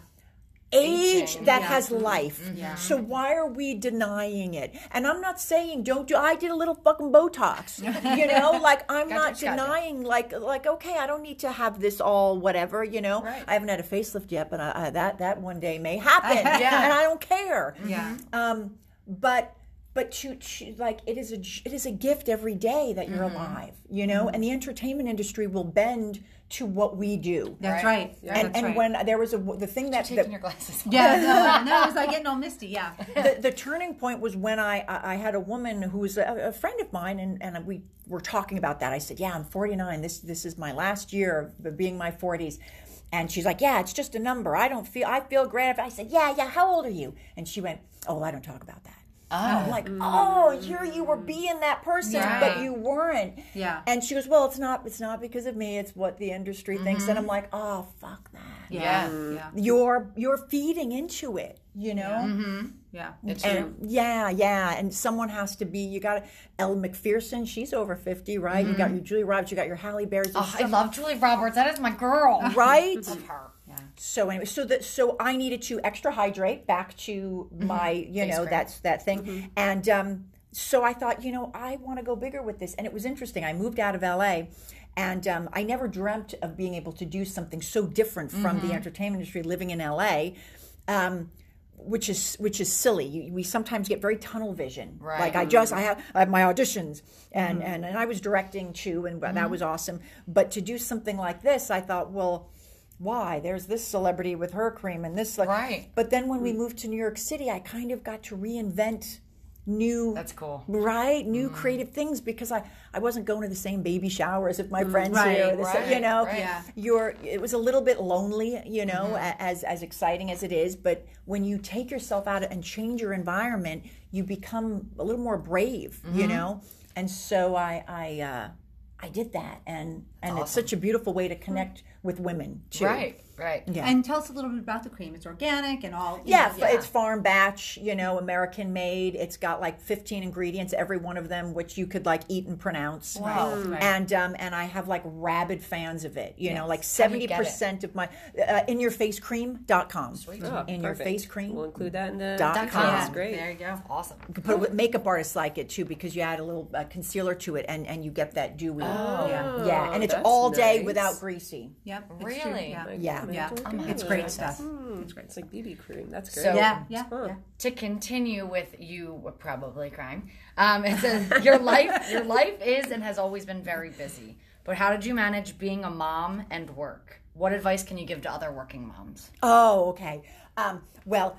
Age Aging. that Yeah. has life. So why are we denying it? And I'm not saying don't do. I did a little fucking Botox. You know, like I'm Gotcha, not gotcha. denying. Like, like okay, I don't need to have this all whatever. You know, Right. I haven't had a facelift yet, but I, I, that that one day may happen. Yeah. and I don't care. Yeah. Um, but but to, to like it is a it is a gift every day that you're alive. You know, and the entertainment industry will bend to what we do. That's Right. right. Yeah. And That's and right. when there was a the thing that, Taking that your glasses off. Yeah, no, no, it's like getting all misty. Yeah. the, the turning point was when I I I had a woman who was a, a friend of mine, and, and we were talking about that. I said, "Yeah, I'm forty-nine. This this is my last year of being my forties." And she's like, "Yeah, it's just a number. I don't feel I feel great." I said, "Yeah, yeah. How old are you?" And she went, "Oh, I don't talk about that." Oh. I'm like, "Oh, here you were being that person, Right. but you weren't." Yeah. And she goes, "Well, it's not it's not because of me. It's what the industry thinks." And I'm like, "Oh, fuck that." Yeah. Yeah. You're you're feeding into it, you know. Yeah. It's And true. yeah, yeah, and someone has to be. You got Elle McPherson. She's over fifty, right? You got your Julie Roberts. You got your Halle Berry's. Oh, I love Julie Roberts. That is my girl. right. Love her. Yeah. So anyway, so that so I needed to extra hydrate back to my, you Face know, cream. that's that thing, and um, so I thought, you know, I want to go bigger with this, and it was interesting. I moved out of L A. And um, I never dreamt of being able to do something so different from the entertainment industry living in L A. Um, which is which is silly. You, we sometimes get very tunnel vision. Right. Like I just I have I have my auditions and and, and I was directing too, and that was awesome. But to do something like this, I thought, well, why? There's this celebrity with her cream and this. Like, Right. But then when we moved to New York City, I kind of got to reinvent new That's cool. right new creative things, because I I wasn't going to the same baby showers of my friends Right, here, the sa- right, you know right. Yeah. you're it was a little bit lonely, you know, a- as as exciting as it is, but when you take yourself out and change your environment, you become a little more brave, you know. And so I I uh I did that, and and it's such a beautiful way to connect with women too. Right. Right. Yeah. And tell us a little bit about the cream. It's organic and all. you Yeah, know, f- it's farm batch, you know, American made. It's got like fifteen ingredients, every one of them which you could like eat and pronounce. Wow. Right. And um, and I have like rabid fans of it. You know, like How do seventy you get percent of my uh, in your face cream dot com. Sweet. Oh, In your perfect. face cream. We'll include that in the Dot Dot com. com. That's great. There you go. Awesome. You can put it with makeup artists like it too, because you add a little uh, concealer to it, and, and you get that dewy. yeah, yeah, and it's that's all day nice. without greasy. Yep. it's true, Really? Yeah. Yeah. Yeah. Oh my It's great goodness. stuff. Mm, It's great. It's like B B cream. That's great. So- Yeah. Yeah. Huh. Yeah. To continue with you were probably crying. Um, it says your life your life is and has always been very busy. But how did you manage being a mom and work? What advice can you give to other working moms? Oh, okay. Um, well,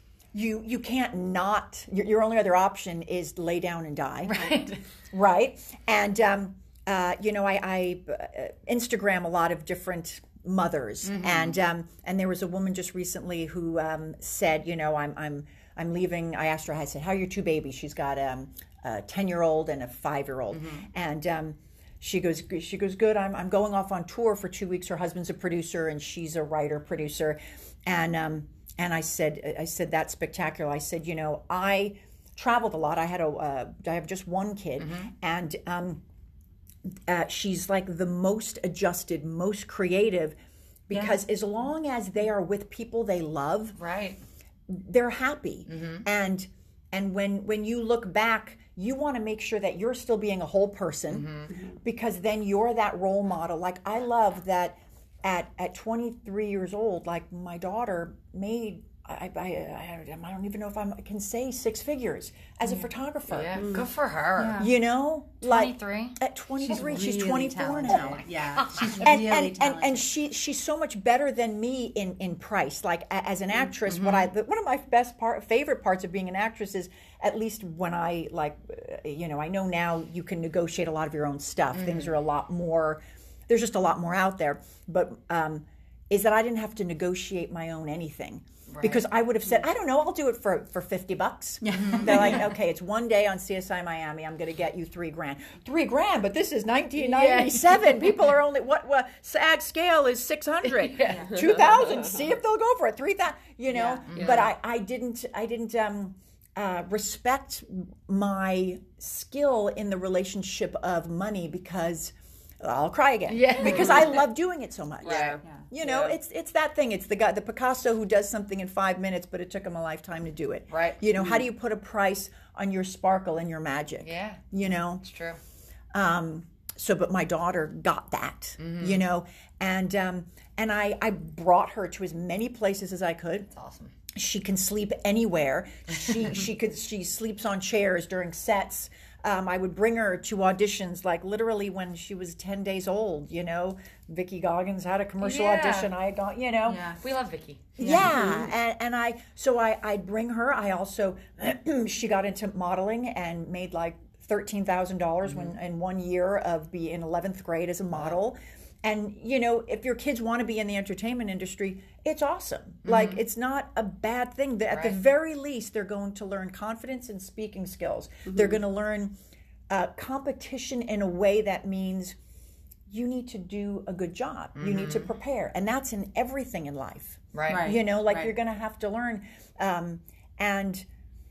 you you can't not. Your, your only other option is lay down and die. Right. Right. And um, uh, you know, I, I uh, Instagram a lot of different mothers, and um, and there was a woman just recently who um, said, you know, I'm I'm I'm leaving. I asked her, I said, how are your two babies? She's got um, a ten year old and a five year old, and um, she goes she goes good. I'm I'm going off on tour for two weeks. Her husband's a producer and she's a writer producer, and um, and I said I said that's spectacular. I said, you know, I traveled a lot. I had a uh, I have just one kid, and um, uh, she's like the most adjusted, most creative, because as long as they are with people they love, Right. they're happy. And and when when you look back, you want to make sure that you're still being a whole person, because then you're that role model. Like I love that at at twenty-three years old, like my daughter made I, I, I, I don't even know if I'm, I can say six figures as a photographer. Yeah, good for her. You know, like twenty-three? at twenty-three, she's, really twenty-four talented. now. Yeah, she's And, really and, and, talented. and she she's so much better than me in, in price. Like a- as an actress, what Mm-hmm. I the, one of my best part favorite parts of being an actress is at least when I like uh, you know I know now you can negotiate a lot of your own stuff. Mm. Things are a lot more. There's just a lot more out there. But um, is that I didn't have to negotiate my own anything. Because I would have said, I don't know, I'll do it for, for fifty bucks. They're like, okay, it's one day on C S I Miami. I'm going to get you three grand. Three grand, but this is nineteen ninety-seven. People are only, what, what SAG scale is six hundred. two thousand, see if they'll go for it. three thousand, you know. Yeah. But I, I didn't, I didn't um, uh, respect my skill in the relationship of money because I'll cry again. Yeah. Because I love doing it so much. Right. You know, Yeah. it's it's that thing. It's the guy, the Picasso who does something in five minutes, but it took him a lifetime to do it. Right. You know, how do you put a price on your sparkle and your magic? Yeah. You know. It's true. Um, so, but my daughter got that. You know, and um, and I I brought her to as many places as I could. It's awesome. She can sleep anywhere. She she could she sleeps on chairs during sets. Um, I would bring her to auditions, like literally when she was ten days old. You know, Vicky Goggins had a commercial Yeah. audition. I had gone, you know, Yeah. We love Vicky. yeah, and, and I so I I'd bring her. I also she got into modeling and made like thirteen thousand dollars when in one year of being in eleventh grade as a model. And you know, if your kids want to be in the entertainment industry, it's awesome. Like it's not a bad thing. The- At the Right. very least, they're going to learn confidence and speaking skills. They're going to learn uh, competition in a way that means you need to do a good job. You need to prepare, and that's in everything in life. Right. Right. You know, like Right. you're going to have to learn. Um, and,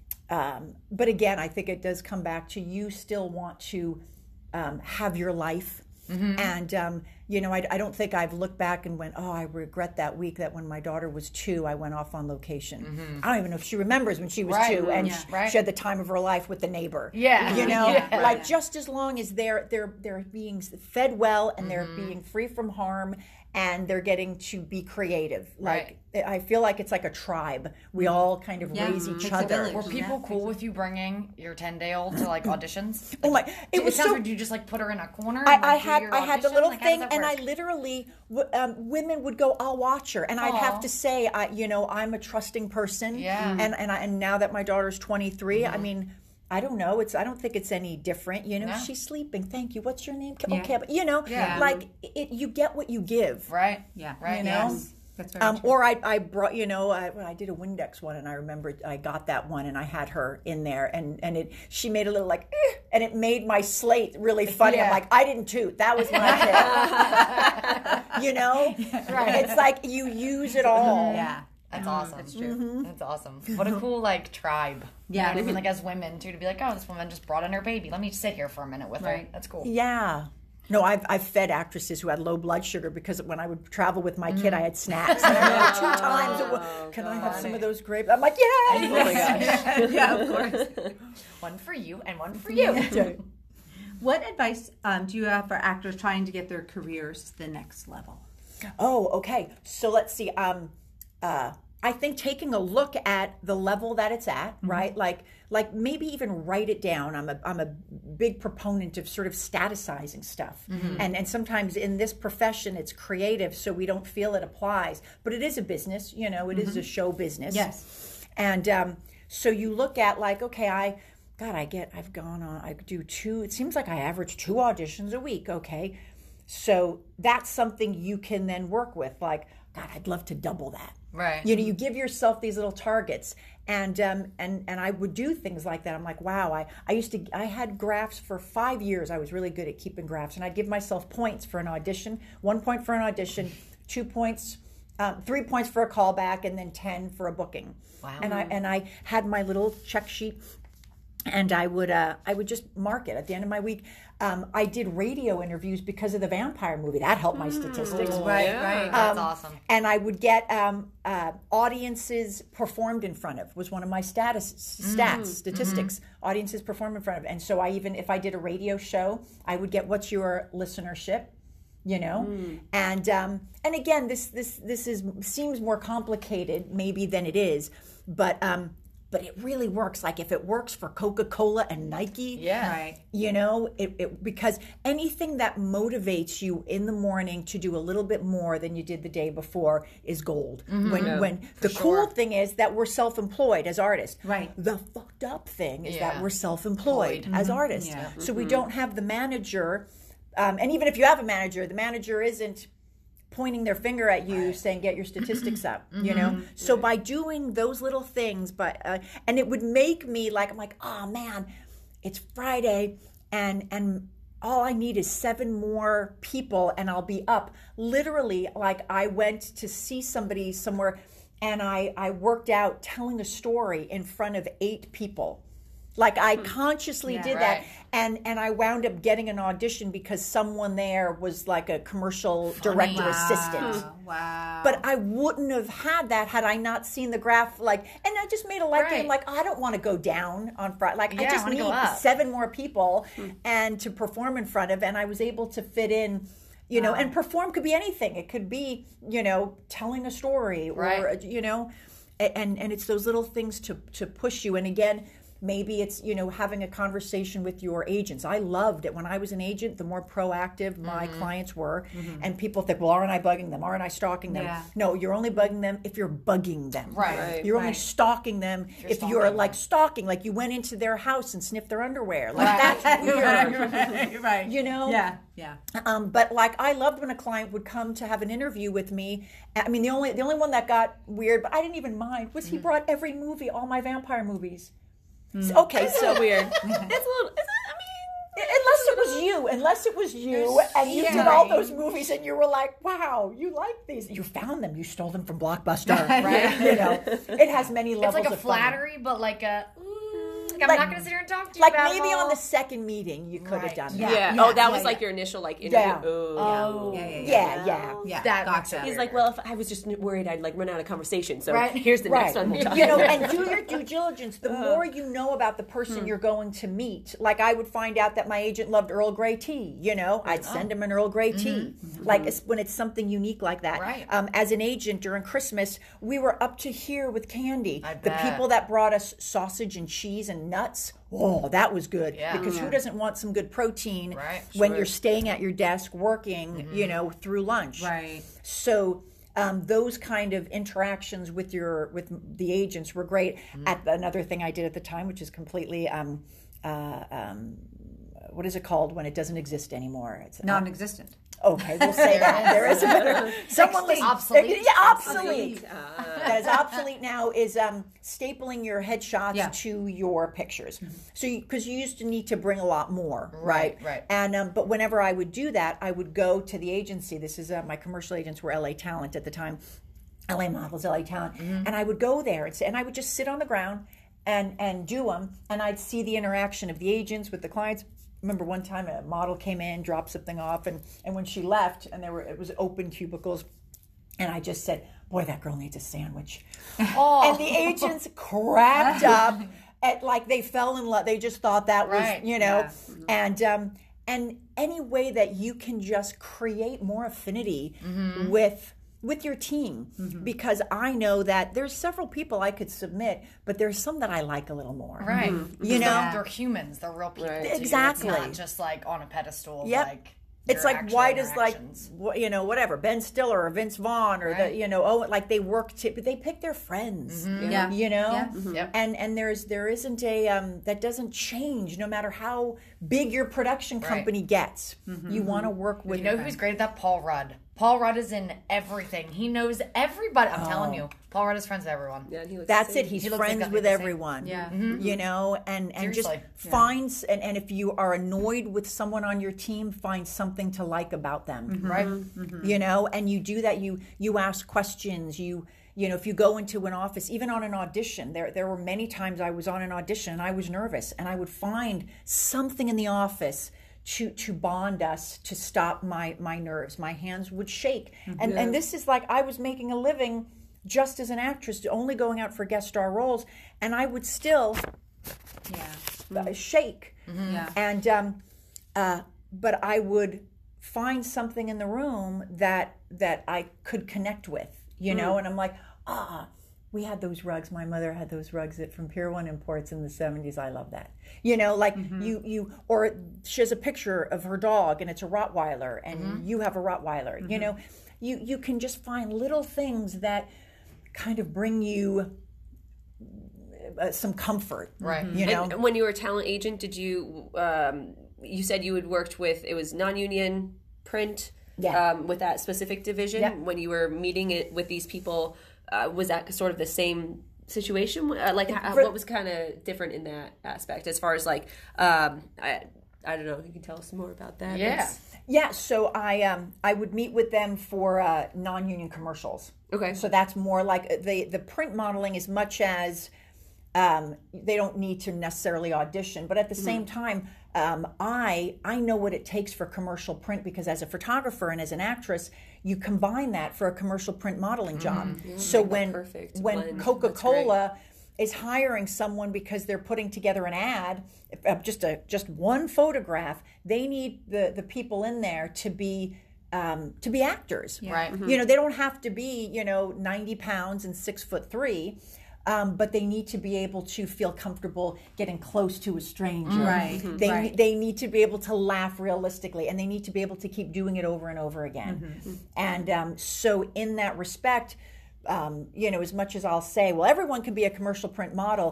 um, but again, I think it does come back to you still want to um, have your life. And, um, you know, I, I don't think I've looked back and went, oh, I regret that week that when my daughter was two, I went off on location. I don't even know if she remembers when she was Right. two and Yeah. she, Right. she had the time of her life with the neighbor. Yeah. You know, Yeah. like just as long as they're, they're, they're being fed well and they're being free from harm and they're getting to be creative. Like, I feel like it's like a tribe. We all kind of Yeah. raise each Takes a other. village. Were people Yeah. cool with you bringing your ten-day-old to like auditions? Oh my! It, It was sounds so. weird. Do you just like put her in a corner? And, I, like, I do had your I had the audition? little Like, how does thing, that and I work? literally w- um, women would go, "I'll watch her," and I'd Aw. have to say, I, you know, I'm a trusting person. Yeah. And and I, and now that my daughter's twenty-three, I mean. I don't know. It's. I don't think it's any different. You know, No. she's sleeping. Thank you. What's your name? Yeah. Okay, but you know, Yeah. like it. You get what you give. Right. Yeah. Right. You know? Yes. That's very Um, true. or I, I brought, you know, I, I did a Windex one, and I remember I got that one, and I had her in there, and and it, she made a little like, eh, and it made my slate really funny. I'm Yeah. like, I didn't toot, that was my thing, you know. Right. It's like you use it all. Yeah. That's awesome. That's true. That's awesome. What a cool like tribe. Yeah. You know what I mean? Like as women too, to be like, oh, this woman just brought in her baby. Let me sit here for a minute with her. Right. That's cool. Yeah. No, I've, I've fed actresses who had low blood sugar because when I would travel with my kid, I had snacks. And I remember two times, it was, can I have some of those grapes? I'm like, yeah. Oh my gosh. Yeah, of course. One for you and one for you. What advice um, do you have for actors trying to get their careers to the next level? Oh, okay. So let's see. Um, uh, I think taking a look at the level that it's at, right? Like, like maybe even write it down. I'm a, I'm a big proponent of sort of statusizing stuff, and and sometimes in this profession it's creative, so we don't feel it applies, but it is a business. You know, it is a show business. Yes. And um, so you look at like, okay, I, God, I get, I've gone on, I do two. It seems like I average two auditions a week. Okay. So that's something you can then work with. Like, God, I'd love to double that. Right. You know, you give yourself these little targets, and um, and and I would do things like that. I'm like, wow, I I used to, I had graphs for five years. I was really good at keeping graphs, and I'd give myself points for an audition. One point for an audition, two points, um, three points for a callback, and then ten for a booking. Wow. And I and I had my little check sheet. And I would, uh, I would just mark it at the end of my week. Um, I did radio interviews because of the vampire movie. That helped my statistics. Right, Yeah. right. That's awesome. And I would get um, uh, audiences performed in front of was one of my status stats statistics. Audiences performed in front of, and so I even if I did a radio show, I would get what's your listenership, you know, mm. and um, and again, this this this is seems more complicated maybe than it is, but um, but it really works. Like if it works for Coca-Cola and Nike, yeah, right. you know, it, it because anything that motivates you in the morning to do a little bit more than you did the day before is gold. Mm-hmm. When yeah, when the sure. cool thing is that we're self-employed as artists. Right. The fucked up thing is Yeah. that we're self-employed Mm-hmm. as artists. Yeah. So we don't have the manager, um, and even if you have a manager, the manager isn't pointing their finger at you, right. saying, "Get your statistics up," mm-hmm. you know. So by doing those little things, but uh, and it would make me like, I'm like, oh man, it's Friday, and and all I need is seven more people, and I'll be up. Literally, like I went to see somebody somewhere, and I I worked out telling a story in front of eight people. Like I consciously Yeah. did Right. that, and and I wound up getting an audition because someone there was like a commercial director Wow. assistant. Wow. But I wouldn't have had that had I not seen the graph. Like, and I just made a light Right. game. Like, I don't want to go down on Friday. Like, Yeah, I I just wanna need go up. seven more people and to perform in front of. And I was able to fit in. You know, and perform could be anything. It could be, you know, telling a story, or Right. you know, and and it's those little things to to push you. And again, maybe it's, you know, having a conversation with your agents. I loved it when I was an agent. The more proactive my Mm-hmm. clients were, mm-hmm. and people think, well, aren't I bugging them? Aren't I stalking them? Yeah. No, you're only bugging them if you're bugging them. Right. Right. You're only Right. stalking them you're if you're stalking like them. stalking, like you went into their house and sniffed their underwear. Like Right. that's weird. right, right. You know? Yeah, yeah. Um, but like I loved when a client would come to have an interview with me. I mean, the only the only one that got weird, but I didn't even mind, was he Mm. brought every movie, all my vampire movies. So- okay, so weird. It's a little. It's a, I mean, unless it was you, unless it was you, and you did all those movies, and you were like, "Wow, you like these? You found them. You stole them from Blockbuster, right? You know, it has many levels. It's like a of funny. flattery, but like a. mm, like I'm Like- not going to sit here and talk to you Like about maybe it all. on the second meeting, you could Right. have done Yeah. that. yeah. Yeah. Oh, that Yeah, was yeah. like your initial like interview. Yeah. Oh, Oh. Yeah, yeah, yeah. Yeah, yeah. Yeah, That makes gotcha. it He's like, well, if I was just worried I'd like run out of conversation, so Right. here's the next Right. one we'll talk You know, about. and do your due diligence. The more you know about the person you're going to meet. Like I would find out that my agent loved Earl Grey tea. You know, I'd send him an Earl Grey tea. Like it's, when it's something unique like that. Right. Um, as an agent during Christmas, we were up to here with candy. I The bet. people that brought us sausage and cheese and nuts. Oh, that was good. Yeah. Because who doesn't want some good protein Right. when Sure. you're staying at your desk working, you know, through lunch. Right. So um, those kind of interactions with your with the agents were great. At another thing I did at the time, which is completely um, uh, um, what is it called when it doesn't exist anymore? It's Non-existent. okay. We'll say that there is a better someone listen- Obsolete. Yeah, obsolete. That is obsolete now. Is um, stapling your headshots Yeah. to your pictures. So because you, you used to need to bring a lot more, right? Right, right. And um, but whenever I would do that, I would go to the agency. This is uh, my commercial agents were L A Talent at the time, L A Models, L A Talent, Mm-hmm. and I would go there and say, and I would just sit on the ground and and do them, and I'd see the interaction of the agents with the clients. Remember one time a model came in, dropped something off, and and when she left, and there were it was open cubicles, and I just said, "Boy, that girl needs a sandwich," Oh. and the agents cracked up. At like they fell in love. They just thought that was, Right. you know, Yeah. and um, and any way that you can just create more affinity Mm-hmm. with with your team, because I know that there's several people I could submit, but there's some that I like a little more. Right. You know, They're humans. They're real people. Right. too. Exactly. It's not just like on a pedestal. Yep. Like it's their like actual why does like interactions. wh- you know whatever Ben Stiller or Vince Vaughn or Right. the you know oh like they work to but they pick their friends. Yeah. You know, Yeah. Yep. and and there's there isn't a um, that doesn't change no matter how big your production company gets. You want to work with You know who's great at that? Paul Rudd. Paul Rudd is in everything. He knows everybody. I'm telling you, Paul Rudd is friends with everyone. Yeah, and he looks That's the it. same. He's He looks friends exactly with the same. everyone. Yeah. You know, and and just Seriously. finds and, and if you are annoyed with someone on your team, find something to like about them. Right? You know, and you do that. You you ask questions. You you know, if you go into an office, even on an audition, there there were many times I was on an audition and I was nervous, and I would find something in the office to to bond us, to stop my my nerves. My hands would shake, and and this is like I was making a living just as an actress, only going out for guest star roles, and I would still Yeah. uh, shake, Yeah. and um, uh, but I would find something in the room that that I could connect with, you know, and I'm like, ah, we had those rugs. My mother had those rugs that from Pier One Imports in the seventies. I love that. You know, like you, you, or she has a picture of her dog and it's a Rottweiler and mm-hmm. you have a Rottweiler. Mm-hmm. You know, you, you can just find little things that kind of bring you uh, some comfort. Right. You know, and when you were a talent agent, did you, um, you said you had worked with, it was non-union print yeah. um, with that specific division. Yeah. When you were meeting it with these people, Uh, was that sort of the same situation? Uh, like, how, For, what was kind of different in that aspect as far as like, um, I, I don't know if you can tell us more about that. Yeah. That's... Yeah, so I um I would meet with them for uh, non-union commercials. Okay. So that's more like the the print modeling as much as um, they don't need to necessarily audition, but at the mm-hmm. same time, um, I I know what it takes for commercial print because as a photographer and as an actress, you combine that for a commercial print modeling job. Mm-hmm. Yeah, so like when perfect when blend. Coca-Cola is hiring someone because they're putting together an ad, uh, just a just one photograph, they need the the people in there to be um, to be actors. Yeah. Right. Mm-hmm. You know, they don't have to be, you know, ninety pounds and six foot three. Um, but they need to be able to feel comfortable getting close to a stranger. Right. Mm-hmm. They right. they need to be able to laugh realistically, and they need to be able to keep doing it over and over again. Mm-hmm. And um, so, in that respect, um, you know, as much as I'll say, well, everyone can be a commercial print model.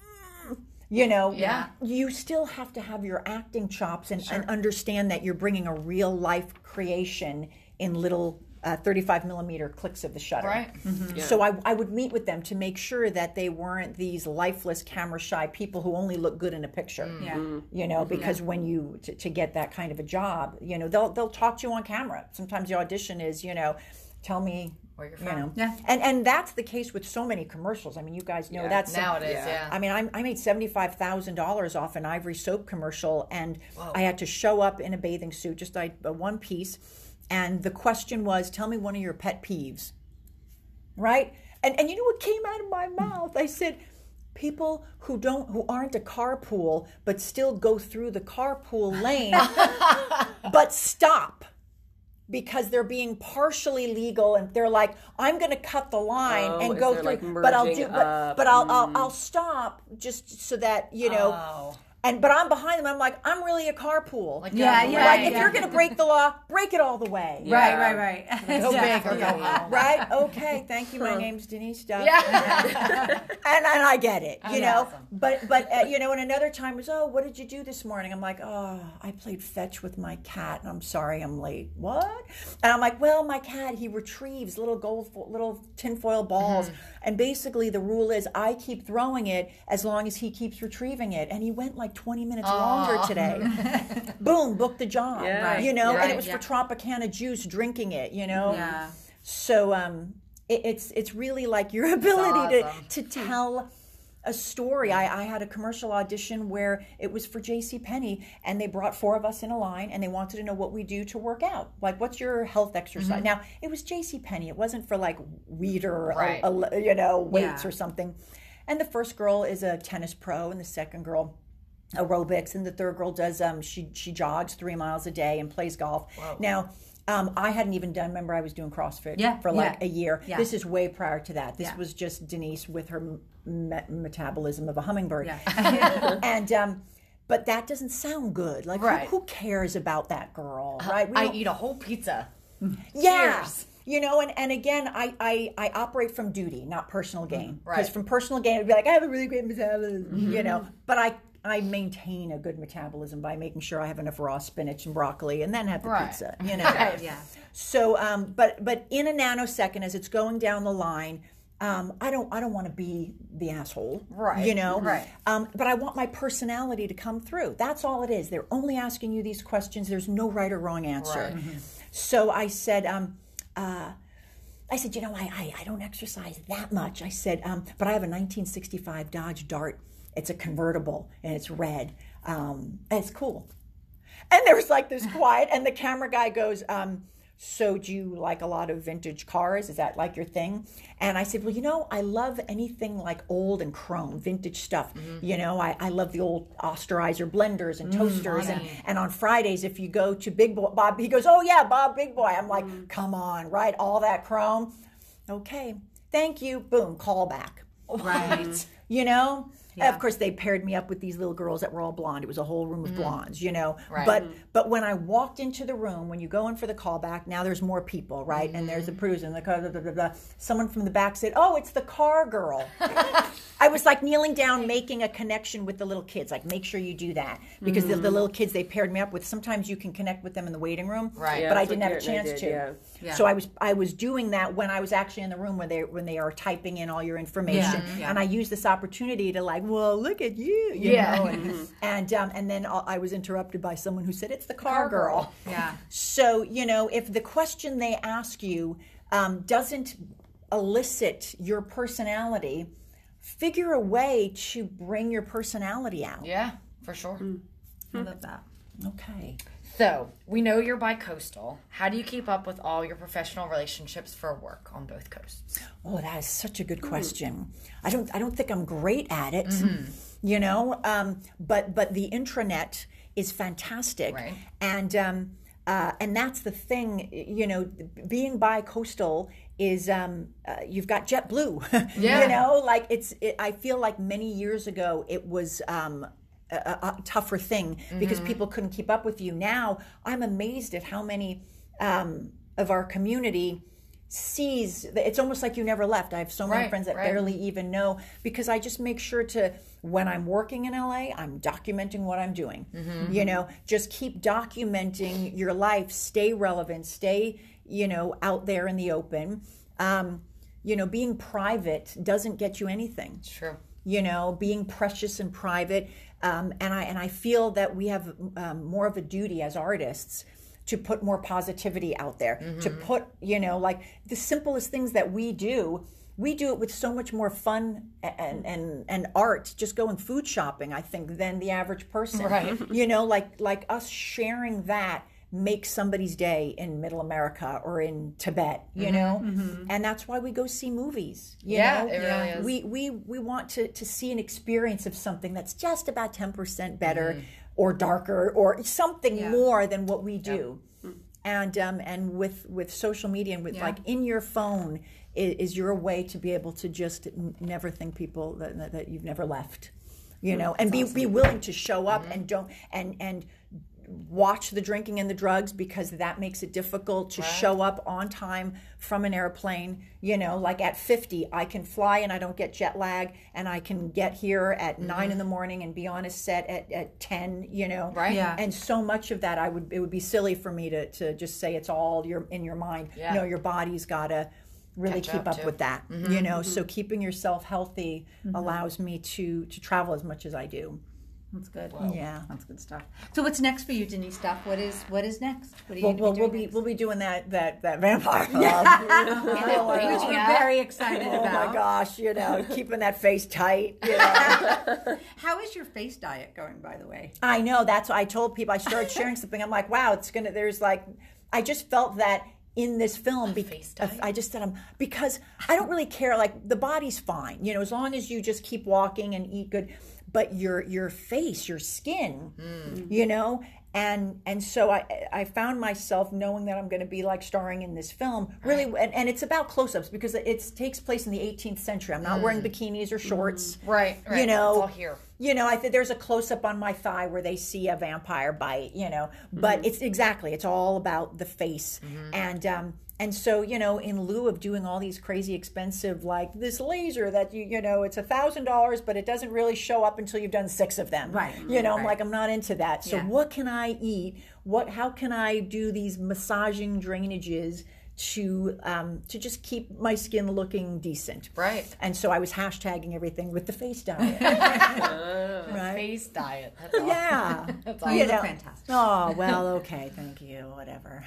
You know, yeah. you still have to have your acting chops and, sure. and understand that you're bringing a real life creation in little Uh, thirty-five millimeter clicks of the shutter. Right. Mm-hmm. Yeah. So I, I would meet with them to make sure that they weren't these lifeless, camera shy people who only look good in a picture. Mm-hmm. Yeah. You know, because yeah. when you to, to get that kind of a job, you know, they'll they'll talk to you on camera. Sometimes the audition is, you know, tell me where you're from. You know, yeah. And and that's the case with so many commercials. I mean, you guys know yeah. that's now it is. Yeah. yeah. I mean, I, I made seventy-five thousand dollars off an Ivory soap commercial, and Whoa. I had to show up in a bathing suit, just a, a one piece. And the question was, tell me one of your pet peeves, right? And and you know what came out of my mouth? I said, people who don't, who aren't a carpool, but still go through the carpool lane, but stop because they're being partially legal, and they're like, I'm going to cut the line oh, and go through, like but I'll do, but, up? but I'll, mm. I'll I'll stop just so that you know. Oh. And but I'm behind them. I'm like, I'm really a carpool. Like, yeah, go yeah. Like yeah. if you're going to break the law, break it all the way. Yeah. Right, right, right. Go Yeah. big or go home. Right? Okay. Thank you. My name's Denise Duff. Yeah. and and I get it. You Oh, know. awesome. But but uh, you know, and another time was, oh, what did you do this morning? I'm like, oh, I played fetch with my cat, and I'm sorry I'm late. What? And I'm like, well, my cat, he retrieves little gold, fo- little tinfoil balls, mm-hmm. and basically the rule is I keep throwing it as long as he keeps retrieving it, and he went like twenty minutes long. Longer today. Boom, booked the job. Yeah. Right. You know, Yeah, and it was yeah. for Tropicana juice, drinking it, you know. Yeah. So um it, it's it's really like your ability awesome. to, to tell a story. I, I had a commercial audition where it was for JCPenney, and they brought four of us in a line, and they wanted to know what we do to work out. Like, what's your health exercise? Mm-hmm. Now, it was JCPenney. It wasn't for like Weider or, Right. a, a, you know, weights Yeah. or something. And the first girl is a tennis pro, and the second girl aerobics, and the third girl does um she she jogs three miles a day and plays golf. Wow. Now um I hadn't even done, remember I was doing CrossFit Yeah, for like yeah. a year. Yeah. This is way prior to that. This Yeah. was just Denise with her me- metabolism of a hummingbird. Yeah. and um but that doesn't sound good. Like Right. who, who cares about that girl, right? We I don't- eat a whole pizza. yeah. Cheers. You know, and, and again, I, I, I operate from duty, not personal gain. Because Right. from personal gain, it'd be like, I have a really great metabolism, mm-hmm. you know. But I, I maintain a good metabolism by making sure I have enough raw spinach and broccoli, and then have the Right. pizza, you know. Right. Yeah. So, um, but but in a nanosecond, as it's going down the line, um, I don't I don't want to be the asshole, Right. You know, Right. Um, but I want my personality to come through. That's all it is. They're only asking you these questions. There's no right or wrong answer. Right. So I said, um, uh, I said, you know, I, I I don't exercise that much. I said, um, but I have a nineteen sixty-five Dodge Dart. It's a convertible and it's red. Um, and it's cool. And there was like this quiet, and the camera guy goes, um, so do you like a lot of vintage cars? Is that like your thing? And I said, well, you know, I love anything like old and chrome, vintage stuff. Mm-hmm. You know, I, I love the old Osterizer blenders and toasters. Mm, and, and on Fridays, if you go to Big Boy, Bob, he goes, oh yeah, Bob Big Boy. I'm like, mm. come on, right? All that chrome. Okay, thank you. Boom, call back. Right. You know? Yeah. Of course, they paired me up with these little girls that were all blonde. It was a whole room of mm-hmm. blondes, you know. Right. But but when I walked into the room, when you go in for the callback, now there's more people, right? Mm-hmm. And there's the producer and the car, blah, blah, blah, blah. Someone from the back said, "Oh, it's the car girl." I was like kneeling down, making a connection with the little kids. Like, make sure you do that because mm-hmm. the, the little kids they paired me up with. Sometimes you can connect with them in the waiting room, right? Yeah, but I didn't have a chance did, to. Yeah. Yeah. So I was I was doing that when I was actually in the room when they when they are typing in all your information, yeah. Yeah. and I used this opportunity to like, well, look at you. You, you yeah. know, and and, um, and then I was interrupted by someone who said it's the car, car girl. girl. Yeah. So you know, if the question they ask you um, doesn't elicit your personality, figure a way to bring your personality out. Yeah, for sure. Mm. I love that. Okay. So we know you're bi-coastal. How do you keep up with all your professional relationships for work on both coasts? Oh, that is such a good question. Mm. I don't I don't think I'm great at it, mm-hmm. you know. Um, but but the intranet is fantastic, right. and um, uh, and that's the thing. You know, being bi-coastal is um, uh, you've got JetBlue. Yeah. You know, like it's. It, I feel like many years ago it was. Um, A, a tougher thing because mm-hmm. people couldn't keep up with you. Now I'm amazed at how many um, of our community sees. It's almost like you never left. I have so many right, friends that right. barely even know because I just make sure to, when I'm working in L A, I'm documenting what I'm doing. Mm-hmm. You know, just keep documenting your life. Stay relevant. Stay, you know, out there in the open. Um, you know, being private doesn't get you anything. It's true. You know, being precious and private. Um, and I and I feel that we have um, more of a duty as artists to put more positivity out there. Mm-hmm. To put, you know, like the simplest things that we do, we do it with so much more fun and and and art. Just going food shopping, I think, than the average person. Right. You know, like like us sharing that makes somebody's day in Middle America or in Tibet, you mm-hmm, know? Mm-hmm. And that's why we go see movies. You yeah, know? it really is. We, we, we want to, to see an experience of something that's just about ten percent better mm-hmm. or darker or something yeah. more than what we do. Yeah. And um, and with, with social media and with yeah. like in your phone is, is your way to be able to just n- never think people that, that you've never left, you know, and be, awesome. be willing to show up mm-hmm. and don't, and, and, watch the drinking and the drugs because that makes it difficult to right. show up on time from an airplane. You know, like at fifty, I can fly and I don't get jet lag, and I can get here at mm-hmm. nine in the morning and be on a set at, at ten. You know, right? Yeah. And so much of that, I would it would be silly for me to to just say it's all your in your mind. Yeah. You know, your body's gotta really Catch keep up, up too. with that. Mm-hmm. You know, Mm-hmm. so keeping yourself healthy mm-hmm. allows me to to travel as much as I do. That's good. Wow. Yeah, that's good stuff. So, what's next for you, Denise? Stuff. What is what is next? What are you well, going well, to be we'll doing be next? we'll be doing that that that vampire club. Yeah. Which we're very excited oh about. Oh my gosh, you know, keeping that face tight. You know. How is your face diet going, by the way? I know. That's what I told people. I started sharing something. I'm like, wow, it's gonna. There's like, I just felt that. In this film, be- face diet? I just said, I'm because I don't really care. Like the body's fine, you know, as long as you just keep walking and eat good. But your your face, your skin, mm. you know, and and so I I found myself knowing that I'm going to be like starring in this film, really, right. and, and it's about close-ups because it takes place in the eighteenth century. I'm not mm. wearing bikinis or shorts, mm. right? Right. You know, it's all here. You know, I think there's a close-up on my thigh where they see a vampire bite, you know, but mm-hmm. it's exactly, it's all about the face. Mm-hmm. And um, and so, you know, in lieu of doing all these crazy expensive, like this laser that, you you know, it's a thousand dollars, but it doesn't really show up until you've done six of them. Right. You know, right. I'm like, I'm not into that. So yeah. what can I eat? What? How can I do these massaging drainages to um, to just keep my skin looking decent. Right. And so I was hashtagging everything with the face diet. uh, right? Face diet. That's awesome. Yeah. That's awesome. You know, fantastic. Oh, well, okay. Thank you. Whatever.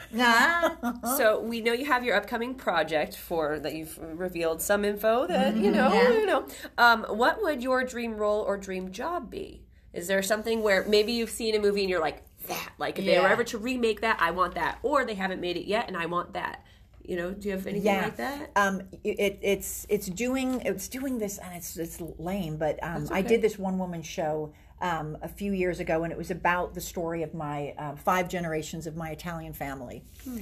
So we know you have your upcoming project for that you've revealed some info that, you know, yeah. you know. Um, what would your dream role or dream job be? Is there something where maybe you've seen a movie and you're like, that. Like if they were Yeah. ever to remake that, I want that. Or they haven't made it yet, and I want that. You know, do you have anything like that? Um, it, it's it's doing it's doing this, and it's it's lame, but um, okay. I did this one woman show um, a few years ago, and it was about the story of my uh, five generations of my Italian family.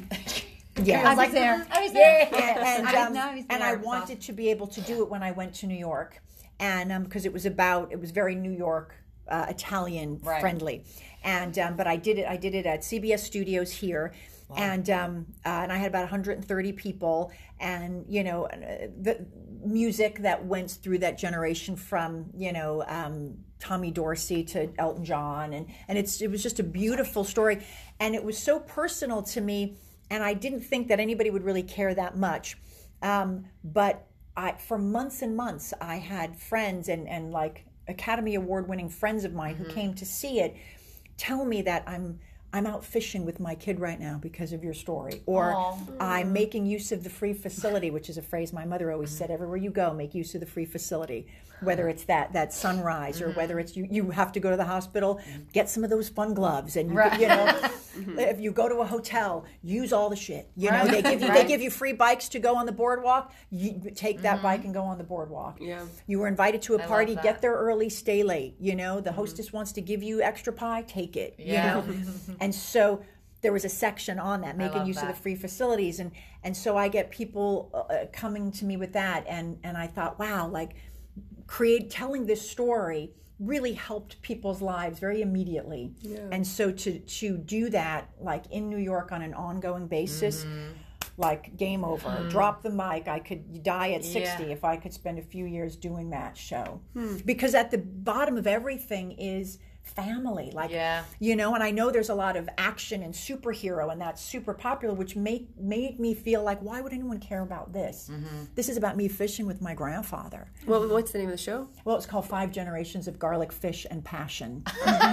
Yeah, I was like, there. I was there. and I um, know I was and there. I It was wanted to be able to do it when I went to New York, and because it was about it was very New York uh, Italian Right. friendly, and um, but I did it I did it at C B S Studios here. And um, uh, and I had about one hundred thirty people, and you know uh, the music that went through that generation from you know um, Tommy Dorsey to Elton John, and and it's it was just a beautiful story, and it was so personal to me, and I didn't think that anybody would really care that much, um, but I for months and months I had friends and and like Academy Award winning friends of mine who came to see it, tell me that I'm. I'm out fishing with my kid right now because of your story. Or Aw. I'm making use of the free facility, which is a phrase my mother always said, everywhere you go, make use of the free facility. Whether it's that that sunrise or whether it's you, you have to go to the hospital, get some of those fun gloves. And, you, Right. you know, if you go to a hotel, use all the shit. You know, they give you, they Right. give you free bikes to go on the boardwalk. You take that bike and go on the boardwalk. Yeah. You were invited to a love party, that. get there early, stay late. You know, the hostess wants to give you extra pie, take it. Yeah. You know? And so there was a section on that, making love use of that. the free facilities, and and so I get people uh, coming to me with that, and and I thought, wow, like create telling this story really helped people's lives very immediately, and so to to do that like in New York on an ongoing basis. Like game over, drop the mic. I could die at sixty Yeah. if I could spend a few years doing that show, because at the bottom of everything is family. Like, Yeah. you know, and I know there's a lot of action and superhero, and that's super popular, which made made me feel like, why would anyone care about this? This is about me fishing with my grandfather. Well, what's the name of the show? Well, it's called Five Generations of Garlic, Fish, and Passion.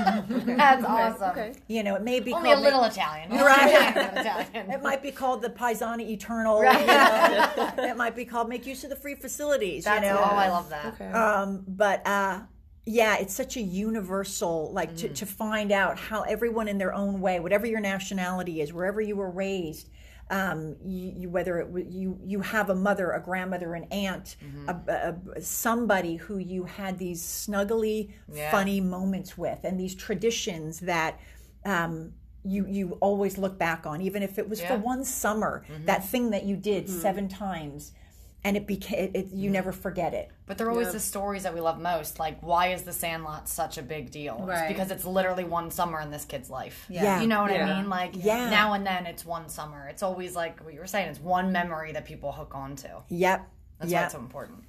That's awesome. Okay. You know, it may be Only a called little Italian. Right. Italian. It might be called the Paisani Eternal. You know? It might be called Make Use of the Free Facilities. That's, you know, oh, I love that. Okay. um, but uh, yeah, it's such a universal, like to, to find out how everyone in their own way, whatever your nationality is, wherever you were raised, um, you, you whether it w- you you have a mother, a grandmother, an aunt, a, a, a- somebody who you had these snuggly, Yeah. funny moments with, and these traditions that. Um, you you always look back on, even if it was for Yeah. one summer, that thing that you did seven times, and it became it, it, you never forget it. But they're always the stories that we love most. Like, why is the Sandlot such a big deal? It's Right. because it's literally one summer in this kid's life. Yeah. You know what Yeah. I mean? Like, Yeah. now and then it's one summer. It's always like what you were saying. It's one memory that people hook on to. Yep. That's why yep. it's so important.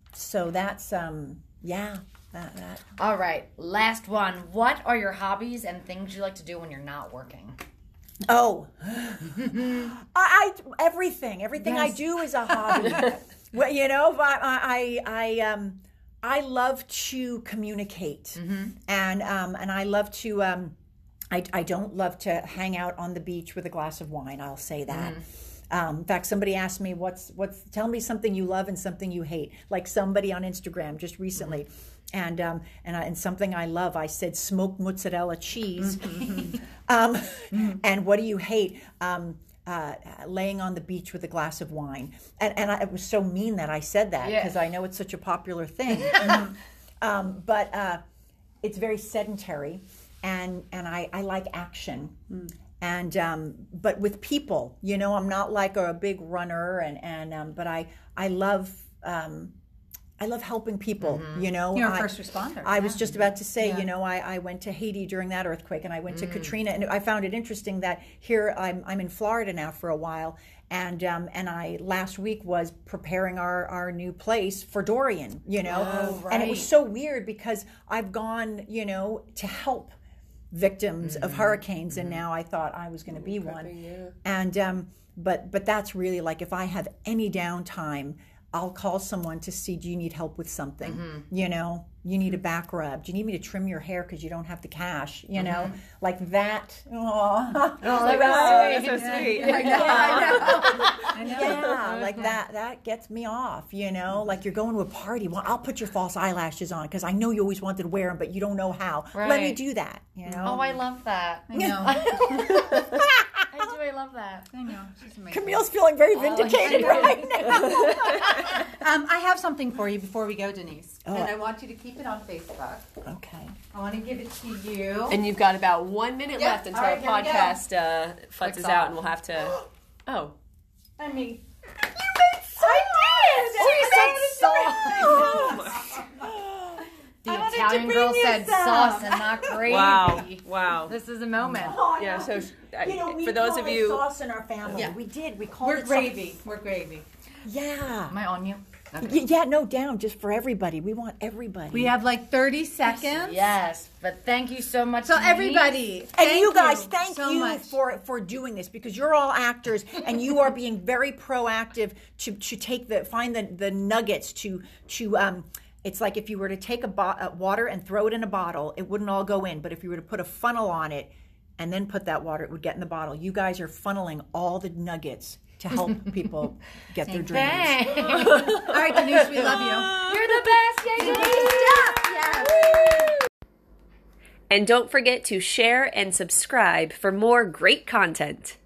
So that's um yeah that, that. All right, last one. What are your hobbies and things you like to do when you're not working? Oh, I, I everything everything I Yes. do is a hobby. Well, you know, I I I um I love to communicate, and um and I love to um I I don't love to hang out on the beach with a glass of wine. I'll say that. Um, in fact, somebody asked me, "What's what's? Tell me something you love and something you hate." Like somebody on Instagram just recently, and um, and I, and something I love. I said smoked mozzarella cheese. um, and what do you hate? Um, uh, laying on the beach with a glass of wine. And and I, it was so mean that I said that Yeah. because I know it's such a popular thing. um, but uh, it's very sedentary, and and I, I like action. And um, but with people, you know, I'm not like a big runner, and and um, but I I love um, I love helping people. You know, You're a I- first responder. I was Yeah. just about to say, you know, I, I went to Haiti during that earthquake, and I went to Katrina, and I found it interesting that here I'm I'm in Florida now for a while, and um, and I last week was preparing our, our new place for Dorian, you know, Oh, and it was right. so weird because I've gone, you know, to help victims of hurricanes, and now I thought I was going to be one, and um, but but that's really like if I have any downtime, I'll call someone to see, do you need help with something? You know, you need a back rub. Do you need me to trim your hair because you don't have the cash? You know, like that. Oh, like, right? sweet. so sweet. I know. I know. Yeah, like that that gets me off, you know? Like you're going to a party. Well, I'll put your false eyelashes on because I know you always wanted to wear them, but you don't know how. Let me Right. do that, you know? Oh, I love that. I know. I do. I love that. I know. She's amazing. Camille's feeling very vindicated right now. Um, I have something for you before we go, Denise. Oh. And I want you to keep it on Facebook. Okay. I want to give it to you. And you've got about one minute Yep. left until All right, our here we go. podcast uh, futzes Clicks out, off. and we'll have to. Oh, I mean, Oh, she said sauce. The wanted to Italian bring girl you said some. sauce and not gravy. wow, wow. This is a moment. Yeah. So uh, You know, we for those call of it you, sauce in our family. Yeah. We did. We called we're it gravy. We're gravy. Sauce. Yeah. Am I on you? Y- Yeah, no, down just for everybody. We want everybody. We have like thirty seconds. Yes, but thank you so much. So Denise. everybody, And thank you guys, you thank so you much. for for doing this because you're all actors and you are being very proactive to to take the find the the nuggets to to um. It's like if you were to take a bo- uh, water and throw it in a bottle, it wouldn't all go in. But if you were to put a funnel on it and then put that water, it would get in the bottle. You guys are funneling all the nuggets to help people get their dreams. Thanks. All right, Denise, we love you. You're the best. Yay, Denise. Yes. and don't forget to share and subscribe for more great content.